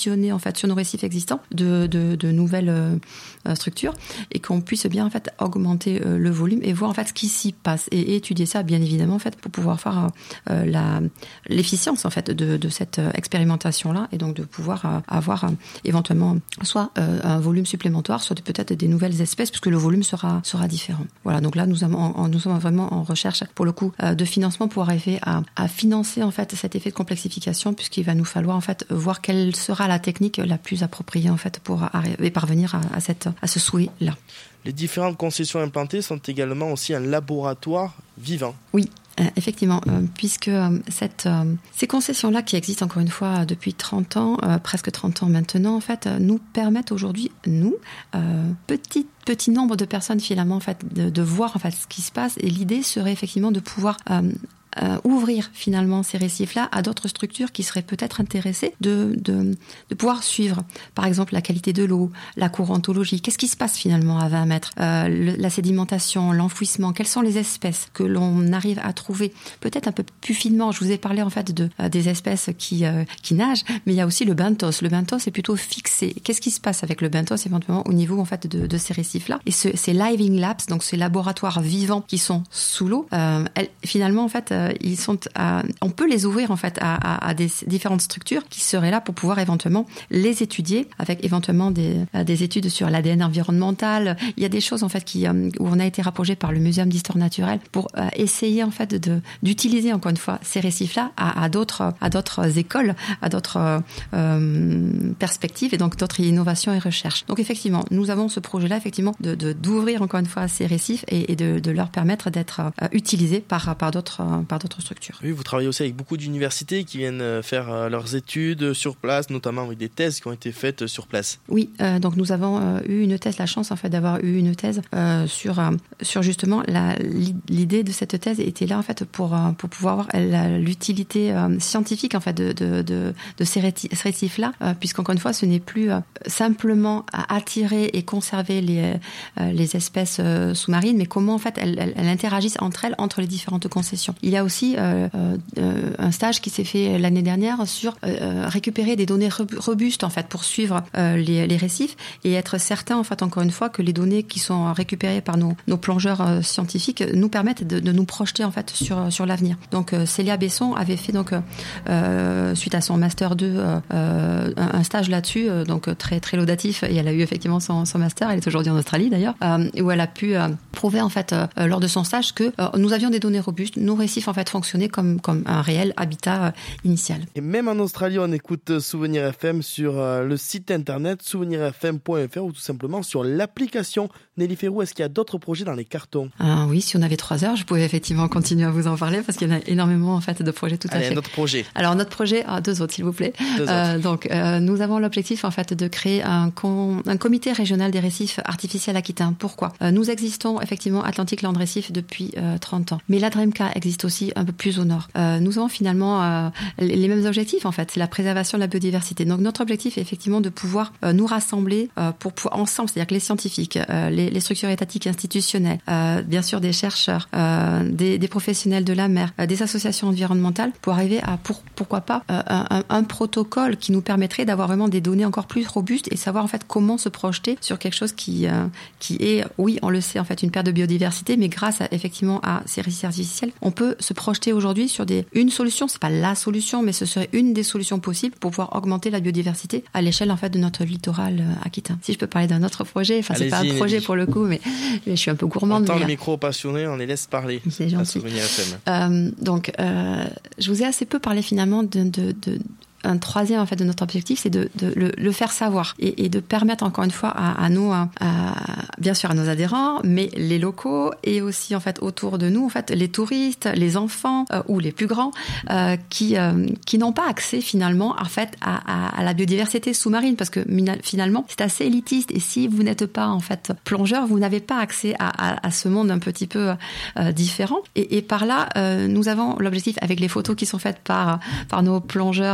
additionner en fait sur nos récifs existants de, de, de nouvelles euh, structures et qu'on puisse bien en fait augmenter euh, le volume et voir en fait ce qui s'y passe et, et étudier ça bien évidemment en fait pour pouvoir faire euh, la, l'efficience en fait de, de cette expérimentation là et donc de pouvoir euh, avoir euh, éventuellement soit euh, un volume supplémentaire, soit peut-être des nouvelles espèces puisque le volume sera sera différent. Voilà, donc là nous sommes en, en, nous sommes vraiment en recherche pour le coup euh, de financement pour arriver à, à financer en fait cet effet de complexification puisqu'il va nous falloir en fait voir quelle sera la technique la plus appropriée en fait pour arriver parvenir à, à cette à ce souhait là. Les différentes concessions implantées sont également aussi un laboratoire vivant. Oui. Euh, effectivement, euh, puisque euh, cette, euh, ces concessions-là qui existent encore une fois depuis trente ans, euh, presque trente ans maintenant, en fait, euh, nous permettent aujourd'hui, nous, euh, petit, petit nombre de personnes finalement, en fait, de, de voir en fait ce qui se passe. Et l'idée serait effectivement de pouvoir euh, Euh, ouvrir finalement ces récifs-là à d'autres structures qui seraient peut-être intéressées de, de, de pouvoir suivre, par exemple, la qualité de l'eau, la courantologie. Qu'est-ce qui se passe finalement à vingt mètres euh, le, La sédimentation, l'enfouissement, quelles sont les espèces que l'on arrive à trouver peut-être un peu plus finement. Je vous ai parlé en fait de, euh, des espèces qui, euh, qui nagent, mais il y a aussi le benthos. Le benthos est plutôt fixé. Qu'est-ce qui se passe avec le benthos éventuellement au niveau en fait de, de ces récifs-là? Et ce, ces living labs, donc ces laboratoires vivants qui sont sous l'eau, euh, elles, finalement en fait, euh, ils sont, à, on peut les ouvrir en fait à, à, à des différentes structures qui seraient là pour pouvoir éventuellement les étudier avec éventuellement des, des études sur l'A D N environnemental. Il y a des choses en fait qui, où on a été rapproché par le Muséum d'histoire naturelle pour euh, essayer en fait de, d'utiliser encore une fois ces récifs-là à, à d'autres, à d'autres écoles, à d'autres euh, perspectives et donc d'autres innovations et recherches. Donc effectivement, nous avons ce projet-là effectivement de, de d'ouvrir encore une fois ces récifs et, et de, de leur permettre d'être euh, utilisés par par d'autres par d'autres structures. Oui, vous travaillez aussi avec beaucoup d'universités qui viennent faire leurs études sur place, notamment avec des thèses qui ont été faites sur place. Oui, euh, donc nous avons euh, eu une thèse, la chance en fait d'avoir eu une thèse euh, sur euh, sur justement la, l'idée de cette thèse était là en fait pour euh, pour pouvoir voir la, l'utilité euh, scientifique en fait de de de, de ces récifs là, euh, puisqu'encore une fois ce n'est plus euh, simplement à attirer et conserver les euh, les espèces euh, sous-marines, mais comment en fait elles, elles, elles interagissent entre elles entre les différentes concessions. Il y a aussi euh, euh, un stage qui s'est fait l'année dernière sur euh, récupérer des données robustes en fait pour suivre euh, les, les récifs et être certain en fait encore une fois que les données qui sont récupérées par nos, nos plongeurs euh, scientifiques nous permettent de, de nous projeter en fait sur sur l'avenir. Donc euh, Célia Besson avait fait donc euh, suite à son master deux euh, euh, un stage là-dessus euh, donc très très laudatif et elle a eu effectivement son, son master. Elle est aujourd'hui en Australie d'ailleurs euh, où elle a pu euh, prouver en fait euh, lors de son stage que euh, nous avions des données robustes, nos récifs en fait fonctionnaient comme comme un réel habitat euh, initial. Et même en Australie, on écoute Souvenir F M sur euh, le site internet souvenir f m point f r ou tout simplement sur l'application. Nelly Ferrou, est-ce qu'il y a d'autres projets dans les cartons? Ah oui, si on avait trois heures, je pouvais effectivement continuer à vous en parler parce qu'il y en a énormément en fait de projets tout à Allez, fait. Un autre projet. Alors notre projet, ah, deux autres s'il vous plaît. Deux euh, autres. Donc euh, nous avons l'objectif en fait de créer un, com- un comité régional des récifs artificiels aquitains. Pourquoi? euh, Nous existons effectivement Atlantic Land Récif depuis euh, trente ans, mais l'ADREMCA existe aussi un peu plus au nord. Euh, nous avons finalement euh, les mêmes objectifs en fait, c'est la préservation de la biodiversité. Donc notre objectif est effectivement de pouvoir euh, nous rassembler euh, pour pouvoir ensemble, c'est-à-dire que les scientifiques, euh, les, les structures étatiques institutionnelles, euh, bien sûr des chercheurs, euh, des, des professionnels de la mer, euh, des associations environnementales, pour arriver à pour, pourquoi pas euh, un, un protocole qui nous permettrait d'avoir vraiment des données encore plus robustes et savoir en fait comment se projeter sur quelque chose qui euh, qui est, oui, on le sait en fait, une perte de biodiversité, mais grâce à, effectivement à ces récifs artificiels, on peut se projeter aujourd'hui sur des une solution, c'est pas la solution, mais ce serait une des solutions possibles pour pouvoir augmenter la biodiversité à l'échelle en fait de notre littoral euh, aquitain. Si je peux parler d'un autre projet, enfin c'est pas un projet pour le coup, mais, mais je suis un peu gourmande. On tend mais, le micro passionné, on les laisse parler. C'est gentil. Souvenir F M. Euh, donc, euh, je vous ai assez peu parlé finalement de, de, de un troisième en fait de notre objectif, c'est de, de le, le faire savoir et, et de permettre encore une fois à, à nous, à, à, bien sûr à nos adhérents, mais les locaux et aussi en fait autour de nous, en fait les touristes, les enfants euh, ou les plus grands euh, qui euh, qui n'ont pas accès finalement en fait à, à, à la biodiversité sous-marine parce que finalement c'est assez élitiste et si vous n'êtes pas en fait plongeur, vous n'avez pas accès à, à, à ce monde un petit peu euh, différent et, et par là euh, nous avons l'objectif avec les photos qui sont faites par par nos plongeurs euh,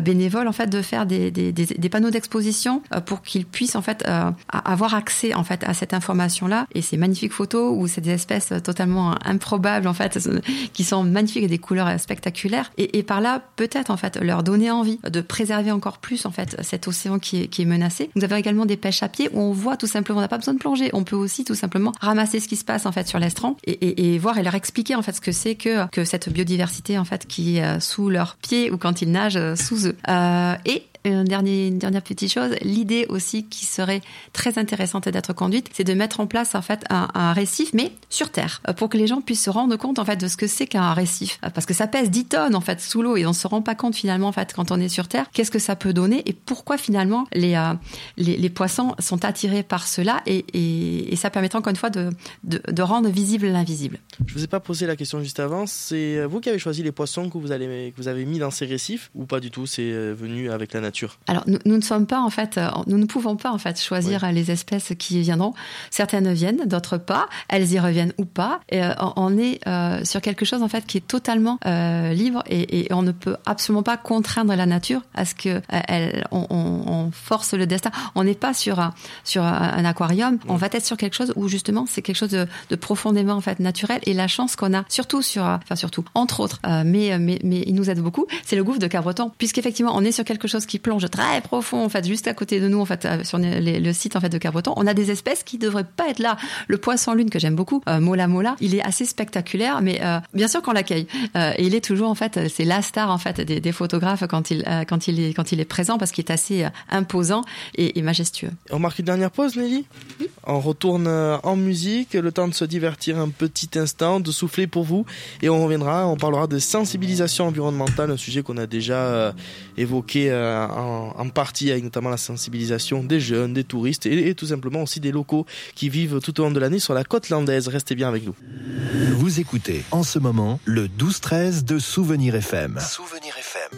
bénévoles en fait de faire des, des, des, des panneaux d'exposition euh, pour qu'ils puissent en fait euh, avoir accès en fait à cette information-là. Et ces magnifiques photos où c'est des espèces totalement improbables en fait, qui sont magnifiques et des couleurs spectaculaires. Et, et par là, peut-être en fait leur donner envie de préserver encore plus en fait cet océan qui est, qui est menacé. Nous avons également des pêches à pied où on voit tout simplement, on n'a pas besoin de plonger, on peut aussi tout simplement ramasser ce qui se passe en fait sur l'estran et, et, et voir et leur expliquer en fait ce que c'est que que cette biodiversité en fait qui est sous leurs pieds ou quand ils nagent sous eux. Euh, et Une dernière, une dernière petite chose, l'idée aussi qui serait très intéressante d'être conduite, c'est de mettre en place en fait un, un récif, mais sur terre, pour que les gens puissent se rendre compte en fait de ce que c'est qu'un récif, parce que ça pèse dix tonnes en fait sous l'eau et on se rend pas compte finalement en fait quand on est sur terre, qu'est-ce que ça peut donner et pourquoi finalement les euh, les, les poissons sont attirés par cela et, et, et ça permettra encore une fois de, de de rendre visible l'invisible. Je vous ai pas posé la question juste avant, c'est vous qui avez choisi les poissons que vous allez que vous avez mis dans ces récifs ou pas du tout, c'est venu avec la nature? Alors nous, nous ne sommes pas en fait, nous ne pouvons pas en fait choisir oui. les espèces qui y viendront. Certaines viennent, d'autres pas. Elles y reviennent ou pas. Et euh, on est euh, sur quelque chose en fait qui est totalement euh, libre et, et on ne peut absolument pas contraindre la nature à ce que euh, elle, on, on, on force le destin. On n'est pas sur un, sur un aquarium. Oui. On va être sur quelque chose où justement c'est quelque chose de, de profondément en fait naturel. Et la chance qu'on a, surtout sur, enfin surtout entre autres, euh, mais mais mais il nous aide beaucoup, c'est le gouffre de Cabreton, puisqu'effectivement on est sur quelque chose qui plonge très profond en fait juste à côté de nous en fait sur les, le site en fait de Cabreton. On a des espèces qui devraient pas être là. Le poisson lune que j'aime beaucoup, euh, Mola Mola, il est assez spectaculaire, mais euh, bien sûr qu'on l'accueille. Euh, et il est toujours en fait, c'est la star en fait des, des photographes quand il euh, quand il est quand il est présent parce qu'il est assez euh, imposant et, et majestueux. On marque une dernière pause, Nelly. Oui. On retourne en musique, le temps de se divertir un petit instant, de souffler pour vous, et on reviendra. On parlera de sensibilisation environnementale, un sujet qu'on a déjà euh, évoqué euh, en, en partie avec notamment la sensibilisation des jeunes, des touristes et, et tout simplement aussi des locaux qui vivent tout au long de l'année sur la côte landaise. Restez bien avec nous. Vous écoutez en ce moment le douze treize de Souvenir F M. Souvenir F M.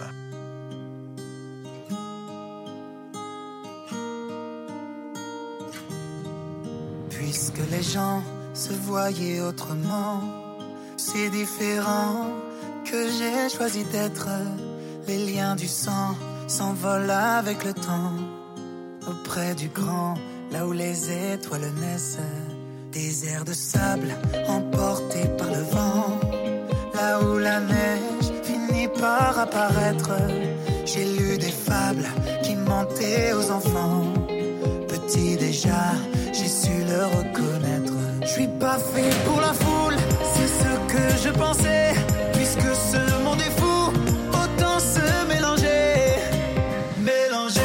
Puisque les gens se voyaient autrement, c'est différent que j'ai choisi d'être. Les liens du sang s'envolent avec le temps, auprès du grand, là où les étoiles naissent. Des airs de sable emportés par le vent, là où la neige finit par apparaître. J'ai lu des fables qui mentaient aux enfants. Petit déjà, j'ai su le reconnaître. Je suis pas fait pour la foule, c'est ce que je pensais. Puisque ce monde est fou, autant se mélanger. Mélanger.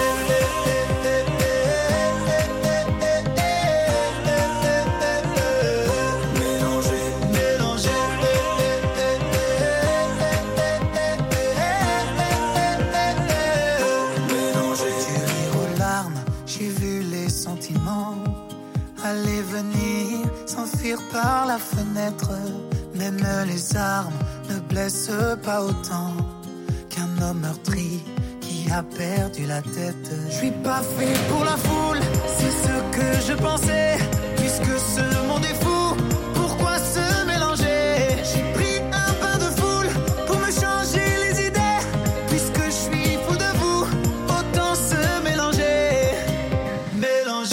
Aller venir, s'enfuir par la fenêtre. Même les armes ne blessent pas autant qu'un homme meurtri qui a perdu la tête. Je suis pas fait pour la foule, c'est ce que je pensais. Puisque ce monde est fou, pourquoi se mélanger? J'ai pris un bain de foule pour me changer les idées. Puisque je suis fou de vous, autant se mélanger. Mélanger.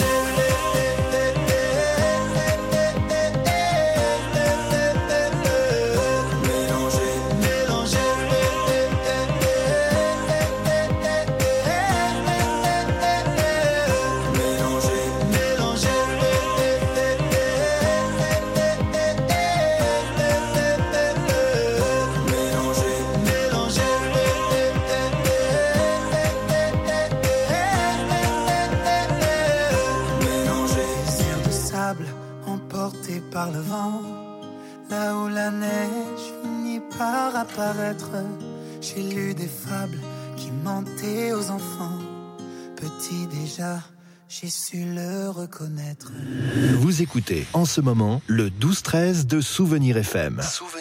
Par le vent, là où la neige finit par apparaître. J'ai lu des fables qui mentaient aux enfants. Petit déjà, j'ai su le reconnaître. Vous écoutez en ce moment le douze treize de Souvenir F M. Souvenir F M.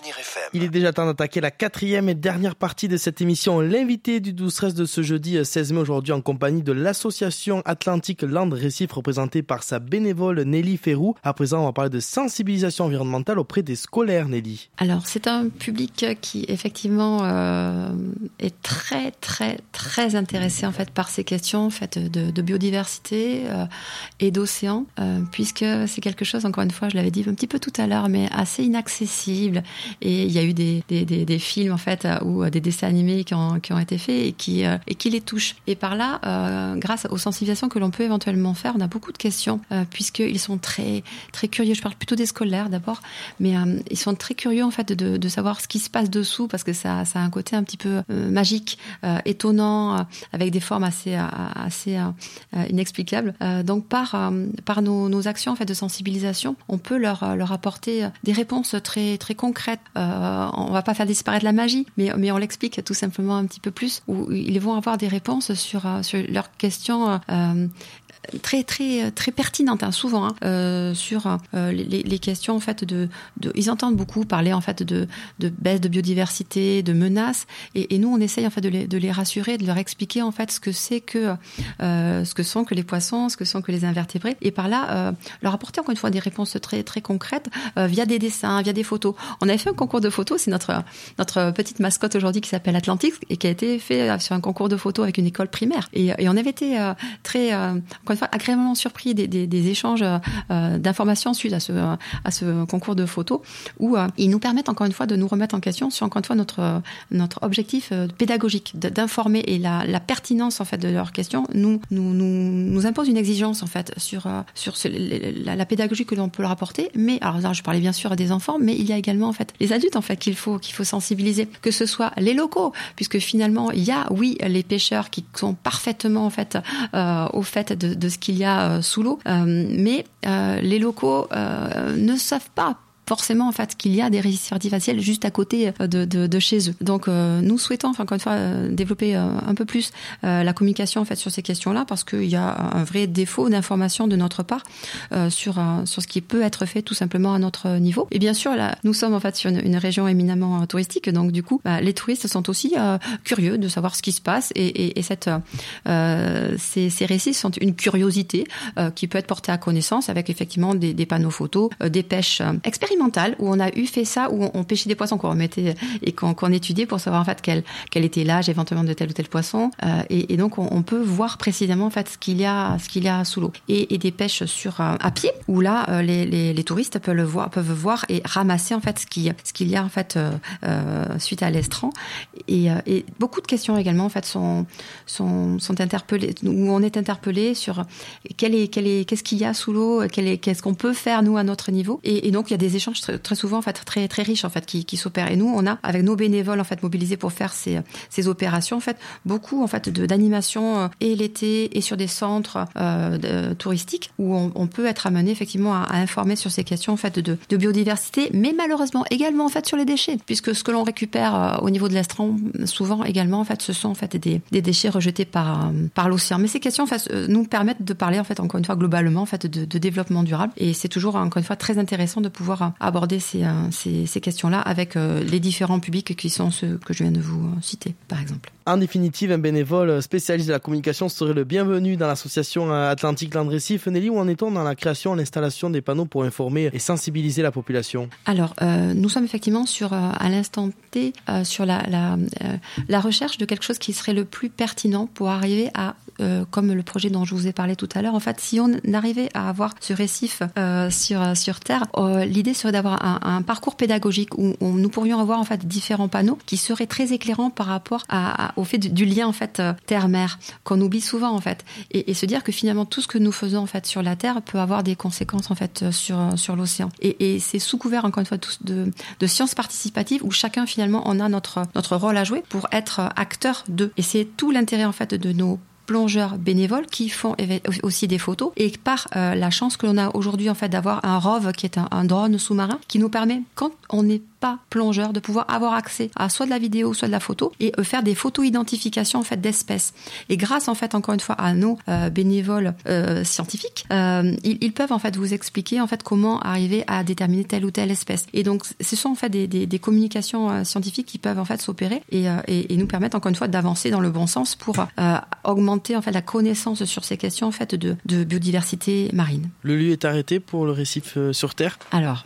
Il est déjà temps d'attaquer la quatrième et dernière partie de cette émission. L'invité du douze treize de ce jeudi seize mai, aujourd'hui en compagnie de l'association Atlantic Land Récif, représentée par sa bénévole Nelly Ferrou. À présent, on va parler de sensibilisation environnementale auprès des scolaires, Nelly. Alors, c'est un public qui, effectivement, euh, est très, très, très intéressé, en fait, par ces questions, en fait, de, de biodiversité euh, et d'océan, euh, puisque c'est quelque chose, encore une fois, je l'avais dit un petit peu tout à l'heure, mais assez inaccessible. Et il y a eu des, des, des, des films, en fait, ou des dessins animés qui ont, qui ont été faits et qui, euh, et qui les touchent. Et par là, euh, grâce aux sensibilisations que l'on peut éventuellement faire, on a beaucoup de questions, euh, puisqu'ils sont très, très curieux. Je parle plutôt des scolaires d'abord, mais euh, ils sont très curieux, en fait, de, de savoir ce qui se passe dessous, parce que ça, ça a un côté un petit peu euh, magique, euh, étonnant, euh, avec des formes assez, euh, assez euh, inexplicables. Euh, donc, par, euh, par nos, nos actions, en fait, de sensibilisation, on peut leur, leur apporter des réponses très, très concrètes. Euh, on va pas faire disparaître la magie, mais, mais on l'explique tout simplement un petit peu plus, où ils vont avoir des réponses sur, sur leurs questions euh, très très très pertinentes, hein, souvent, hein, euh, sur euh, les, les questions, en fait, de, de ils entendent beaucoup parler, en fait, de, de baisse de biodiversité, de menaces, et, et nous on essaye, en fait, de les, de les rassurer, de leur expliquer, en fait, ce que c'est que euh, ce que sont que les poissons, ce que sont que les invertébrés, et par là euh, leur apporter encore une fois des réponses très très concrètes euh, via des dessins, via des photos. On avait fait un concours de photos, c'est notre notre petite mascotte aujourd'hui qui s'appelle Atlantic et qui a été fait sur un concours de photos avec une école primaire, et, et on avait été euh, très euh, encore une fois agréablement surpris des, des, des échanges euh, d'informations suite à ce à ce concours de photos, où euh, ils nous permettent encore une fois de nous remettre en question sur encore une fois notre notre objectif euh, pédagogique d'informer, et la, la pertinence, en fait, de leurs questions nous nous nous, nous impose une exigence, en fait, sur euh, sur ce, la, la pédagogie que l'on peut leur apporter. Mais alors là, je parlais bien sûr des enfants, mais il y a également, en fait, les adultes, en fait, qu'il faut qu'il faut sensibiliser, que ce soit les locaux, puisque finalement il y a, oui, les pêcheurs qui sont parfaitement, en fait, euh, au fait de, de ce qu'il y a euh, sous l'eau, euh, mais euh, les locaux euh, ne savent pas forcément, en fait, qu'il y a des récifs artificiels juste à côté de, de, de chez eux. Donc, euh, nous souhaitons, enfin, encore une fois, euh, développer euh, un peu plus euh, la communication, en fait, sur ces questions-là, parce qu'il y a un vrai défaut d'information de notre part euh, sur euh, sur ce qui peut être fait tout simplement à notre niveau. Et bien sûr, là, nous sommes, en fait, sur une, une région éminemment euh, touristique, donc du coup, bah, les touristes sont aussi euh, curieux de savoir ce qui se passe, et, et, et cette euh, ces, ces récifs sont une curiosité euh, qui peut être portée à connaissance avec effectivement des, des panneaux photos, euh, des pêches euh, expérimentales, où on a eu fait ça, où on, on pêchait des poissons qu'on remettait et qu'on, qu'on étudiait pour savoir, en fait, quel, quel était l'âge éventuellement de tel ou tel poisson, euh, et, et donc on, on peut voir précisément, en fait, ce qu'il y a, ce qu'il y a sous l'eau, et, et des pêches sur euh, à pied, où là euh, les, les, les touristes peuvent le voir, peuvent voir et ramasser, en fait, ce qui ce qu'il y a, en fait, euh, euh, suite à l'estran, et, euh, et beaucoup de questions également, en fait, sont sont sont interpellées, où on est interpellé sur quel est quel est qu'est-ce qu'il y a sous l'eau, quel est qu'est-ce qu'on peut faire nous à notre niveau, et, et donc il y a des échanges très, très souvent, en fait, très très riches, en fait, qui, qui s'opèrent. Et nous, on a, avec nos bénévoles, en fait, mobilisés pour faire ces ces opérations, en fait, beaucoup, en fait, de d'animation euh, et l'été et sur des centres euh, de, touristiques, où on, on peut être amené effectivement à, à informer sur ces questions, en fait, de, de biodiversité, mais malheureusement également, en fait, sur les déchets, puisque ce que l'on récupère euh, au niveau de l'estran, souvent également, en fait, ce sont, en fait, des des déchets rejetés par euh, par l'océan. Mais ces questions, en fait, nous permettent de parler, en fait, encore une fois, globalement, en fait, de, de développement durable, et c'est toujours, encore une fois, très intéressant de pouvoir aborder ces, euh, ces, ces questions-là avec euh, les différents publics qui sont ceux que je viens de vous euh, citer, par exemple. En définitive, un bénévole spécialiste de la communication serait le bienvenu dans l'association Atlantic Land Récif. Nelly, où en est-on dans la création et l'installation des panneaux pour informer et sensibiliser la population? Alors, euh, nous sommes effectivement sur, euh, à l'instant T, euh, sur la, la, euh, la recherche de quelque chose qui serait le plus pertinent pour arriver à, euh, comme le projet dont je vous ai parlé tout à l'heure, en fait, si on arrivait à avoir ce récif euh, sur, sur Terre, euh, l'idée serait d'avoir un, un parcours pédagogique où, où nous pourrions avoir, en fait, différents panneaux qui seraient très éclairants par rapport à, à, au fait du, du lien, en fait, euh, terre-mer, qu'on oublie souvent, en fait, et, et se dire que finalement tout ce que nous faisons, en fait, sur la Terre peut avoir des conséquences, en fait, sur, sur l'océan. Et, et c'est sous couvert, encore une fois, de, de sciences participatives où chacun finalement en a notre, notre rôle à jouer pour être acteur de. Et c'est tout l'intérêt, en fait, de nos plongeurs bénévoles qui font aussi des photos, et par euh, la chance que l'on a aujourd'hui, en fait, d'avoir un R O V qui est un, un drone sous-marin qui nous permet, quand on est pas plongeurs de pouvoir avoir accès à soit de la vidéo, soit de la photo et euh, faire des photo-identifications en fait d'espèces. Et grâce en fait encore une fois à nos euh, bénévoles euh, scientifiques, euh, ils, ils peuvent en fait vous expliquer en fait comment arriver à déterminer telle ou telle espèce. Et donc ce sont en fait des, des, des communications euh, scientifiques qui peuvent en fait s'opérer et, euh, et, et nous permettre encore une fois d'avancer dans le bon sens pour euh, augmenter en fait la connaissance sur ces questions en fait de, de biodiversité marine. Le lieu est arrêté pour le récif euh, sur Terre. Alors.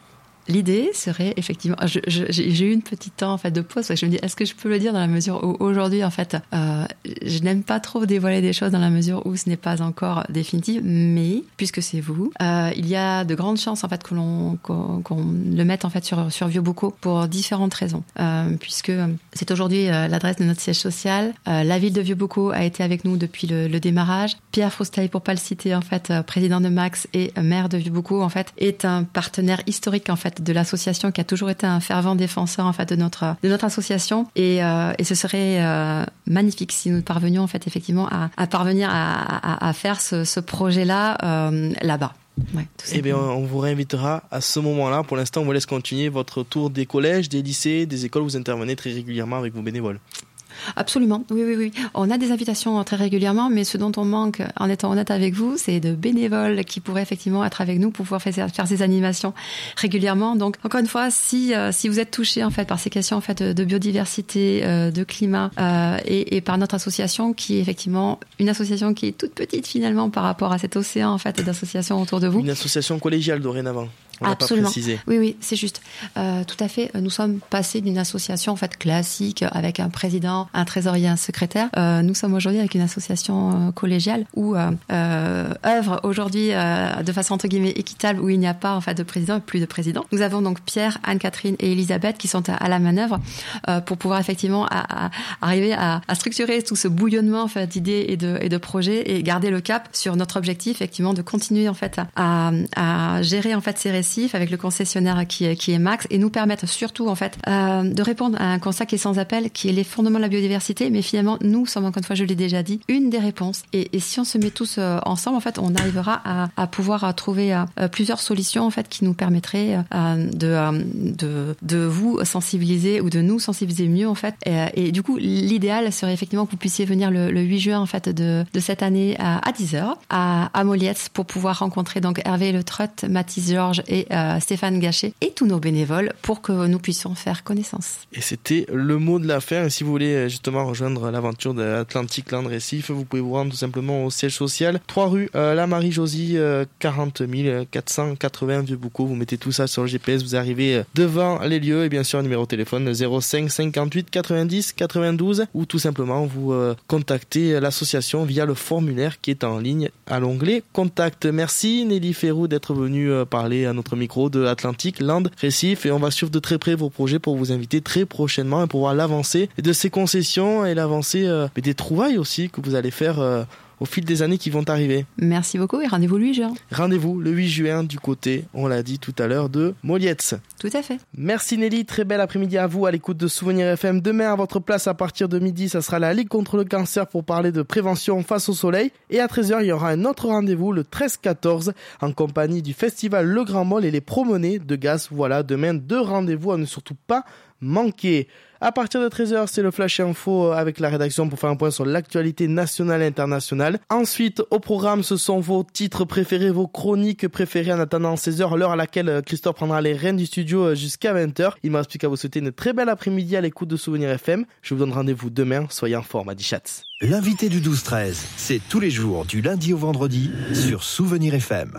L'idée serait effectivement, je, je, j'ai eu une petite temps en fait de pause parce que je me dis est-ce que je peux le dire dans la mesure où aujourd'hui en fait euh, je n'aime pas trop dévoiler des choses dans la mesure où ce n'est pas encore définitif, mais puisque c'est vous, euh, il y a de grandes chances en fait que l'on qu'on, qu'on le mette en fait sur sur Vieux-Bocaux pour différentes raisons, euh, puisque c'est aujourd'hui euh, l'adresse de notre siège social. Euh, la ville de Vieux-Bocaux a été avec nous depuis le, le démarrage. Pierre Frostaille, pour pas le citer en fait, euh, président de Max et euh, maire de Vieux-Bocaux en fait, est un partenaire historique en fait de l'association, qui a toujours été un fervent défenseur en fait de notre de notre association et, euh, et ce serait euh, magnifique si nous parvenions en fait effectivement à, à parvenir à, à, à faire ce, ce projet-là euh, là-bas. Ouais, eh bien, on vous réinvitera à ce moment-là. Pour l'instant, on vous laisse continuer votre tour des collèges, des lycées, des écoles où vous intervenez très régulièrement avec vos bénévoles. Absolument, oui, oui, oui. On a des invitations très régulièrement, mais ce dont on manque, en étant honnête avec vous, c'est de bénévoles qui pourraient effectivement être avec nous pour pouvoir faire, faire ces animations régulièrement. Donc, encore une fois, si euh, si vous êtes touché en fait par ces questions en fait de, de biodiversité, euh, de climat euh, et, et par notre association, qui est effectivement une association qui est toute petite finalement par rapport à cet océan en fait d'associations autour de vous. Une association collégiale dorénavant. On Absolument. Pas précisé. Oui, oui, c'est juste. Euh, tout à fait. Nous sommes passés d'une association en fait classique avec un président, un trésorier, un secrétaire. Euh, nous sommes aujourd'hui avec une association euh, collégiale où euh, euh, œuvre aujourd'hui euh, de façon entre guillemets équitable, où il n'y a pas en fait de président et plus de président. Nous avons donc Pierre, Anne-Catherine et Elisabeth qui sont à, à la manœuvre euh, pour pouvoir effectivement à, à, arriver à, à structurer tout ce bouillonnement en fait d'idées et de, et de projets et garder le cap sur notre objectif effectivement de continuer en fait à, à gérer en fait ces récits avec le concessionnaire qui est, qui est Max et nous permettre surtout en fait euh, de répondre à un constat qui est sans appel, qui est les fondements de la biodiversité, mais finalement nous sommes encore une fois, je l'ai déjà dit, une des réponses et, et si on se met tous euh, ensemble en fait on arrivera à, à pouvoir à trouver euh, plusieurs solutions en fait qui nous permettraient euh, de, euh, de de vous sensibiliser ou de nous sensibiliser mieux en fait et, et du coup l'idéal serait effectivement que vous puissiez venir le, le huit juin en fait de, de cette année à, à dix heures à, à Molietz pour pouvoir rencontrer donc Hervé Le Trott, Mathis Georges et Euh, Stéphane Gachet et tous nos bénévoles pour que nous puissions faire connaissance. Et c'était le mot de la fin. Si vous voulez justement rejoindre l'aventure de l'Atlantic Land Récif, vous pouvez vous rendre tout simplement au siège social, trois rue euh, La Marie-Josie, euh, quarante mille quatre cent quatre-vingts Vieux-Bocaux. Vous mettez tout ça sur le G P S, vous arrivez devant les lieux et bien sûr un numéro de téléphone zéro cinq cinquante-huit quatre-vingt-dix quatre-vingt-douze ou tout simplement vous euh, contactez l'association via le formulaire qui est en ligne à l'onglet Contact. Merci Nelly Ferrou d'être venue euh, parler à notre micro de Atlantic Land Récif et on va suivre de très près vos projets pour vous inviter très prochainement et pour voir l'avancée de ces concessions et l'avancée euh, des trouvailles aussi que vous allez faire euh, au fil des années qui vont arriver. Merci beaucoup et rendez-vous le huit juin. Rendez-vous le huit juin du côté, on l'a dit tout à l'heure, de Molietz. Tout à fait. Merci Nelly, très bel après-midi à vous à l'écoute de Souvenir F M. Demain à votre place à partir de midi, ça sera la Ligue contre le cancer pour parler de prévention face au soleil. Et à treize heures, il y aura un autre rendez-vous le treize quatorze en compagnie du festival Le Grand Mall et les promenées de gaz. Voilà, demain deux rendez-vous à ne surtout pas manquer. À partir de treize heures, c'est le Flash Info avec la rédaction pour faire un point sur l'actualité nationale et internationale. Ensuite, au programme, ce sont vos titres préférés, vos chroniques préférées en attendant seize heures, l'heure à laquelle Christophe prendra les rênes du studio jusqu'à vingt heures. Il ne me reste plus qu'à vous souhaiter une très belle après-midi à l'écoute de Souvenir F M. Je vous donne rendez-vous demain. Soyez en forme, à Dichatz. L'invité du douze treize, c'est tous les jours du lundi au vendredi sur Souvenir F M.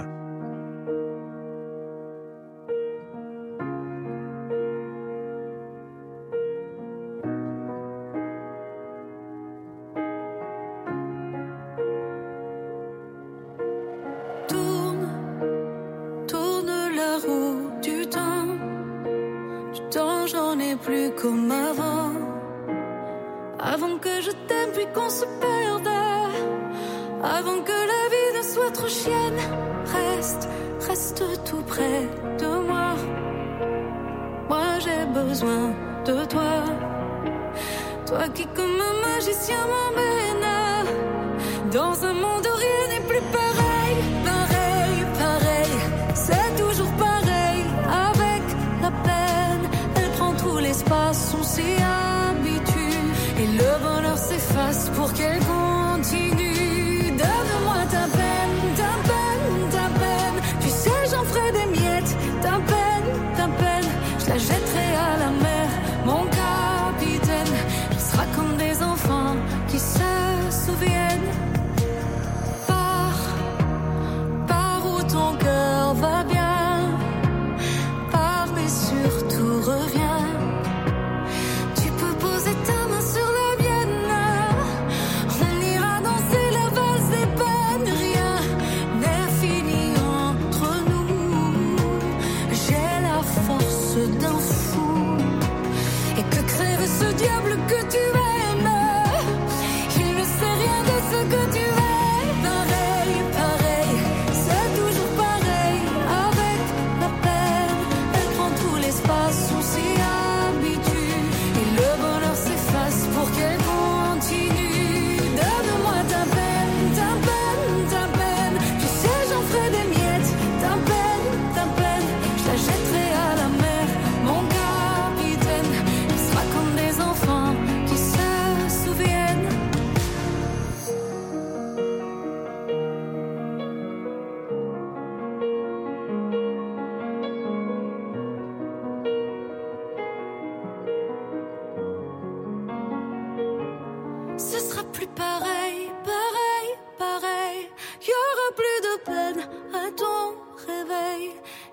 Plus comme avant, avant que je t'aime puis qu'on se perde, avant que la vie ne soit trop chienne. Reste, reste tout près de moi. Moi j'ai besoin de toi, toi qui comme un magicien m'emmène dans un monde où rien n'est plus pareil, pareil, pareil. C'est toujours pareil avec la peine.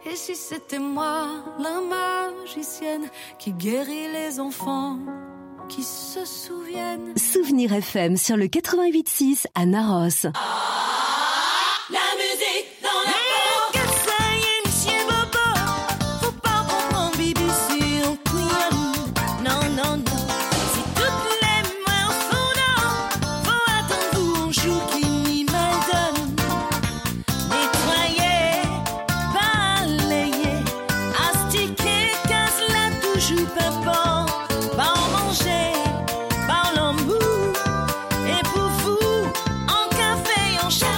Et si c'était moi, la magicienne, qui guérit les enfants qui se souviennent. Souvenir F M sur le quatre-vingt-huit six à Naros. La musique dans la peau. Que ça y est, monsieur Bobo, faut pas prendre B B C en queen. Non, non, non. Si toutes les mains sont dans, faut attendre un jour qui m'y donne. Nettoyer, balayer, astiquer, casse la toujours pas bon. Pas en manger, pas en l'amour. Et pour vous, en café, en chantant.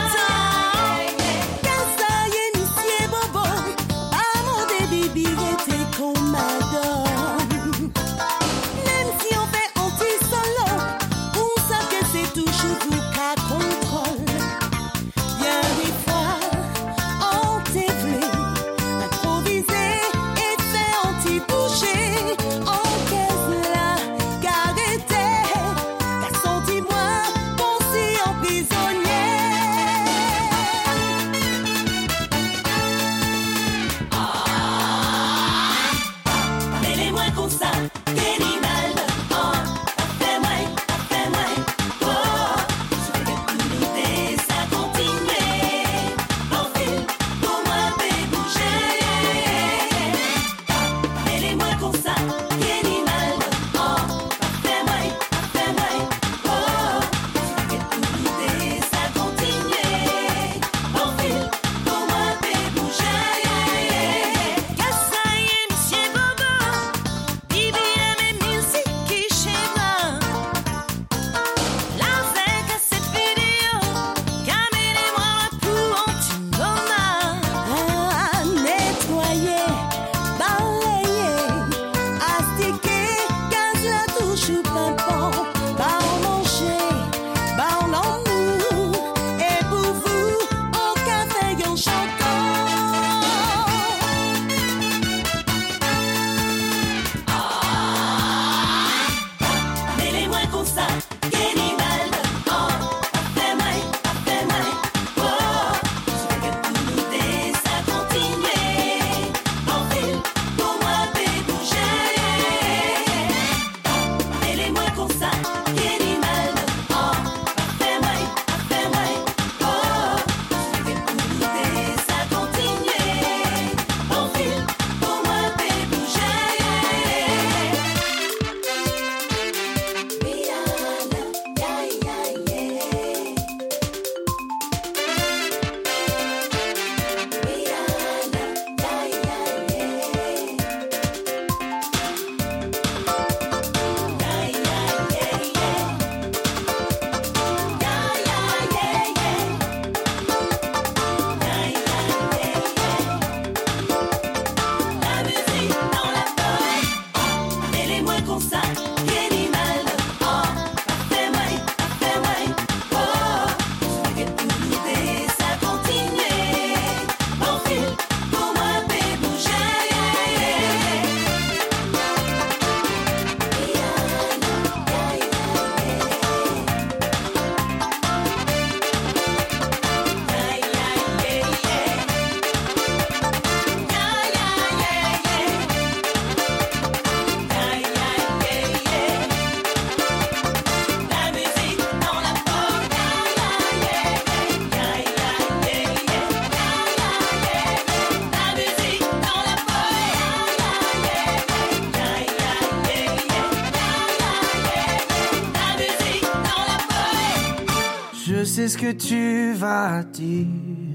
Je sais ce que tu vas dire,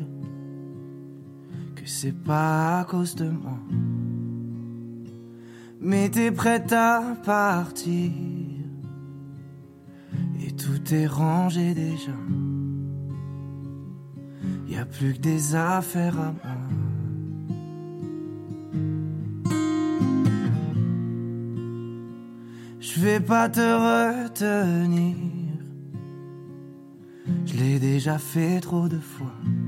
que c'est pas à cause de moi, mais t'es prête à partir et tout est rangé déjà. Y a plus que des affaires à moi. Je vais pas te retenir, je l'ai déjà fait trop de fois.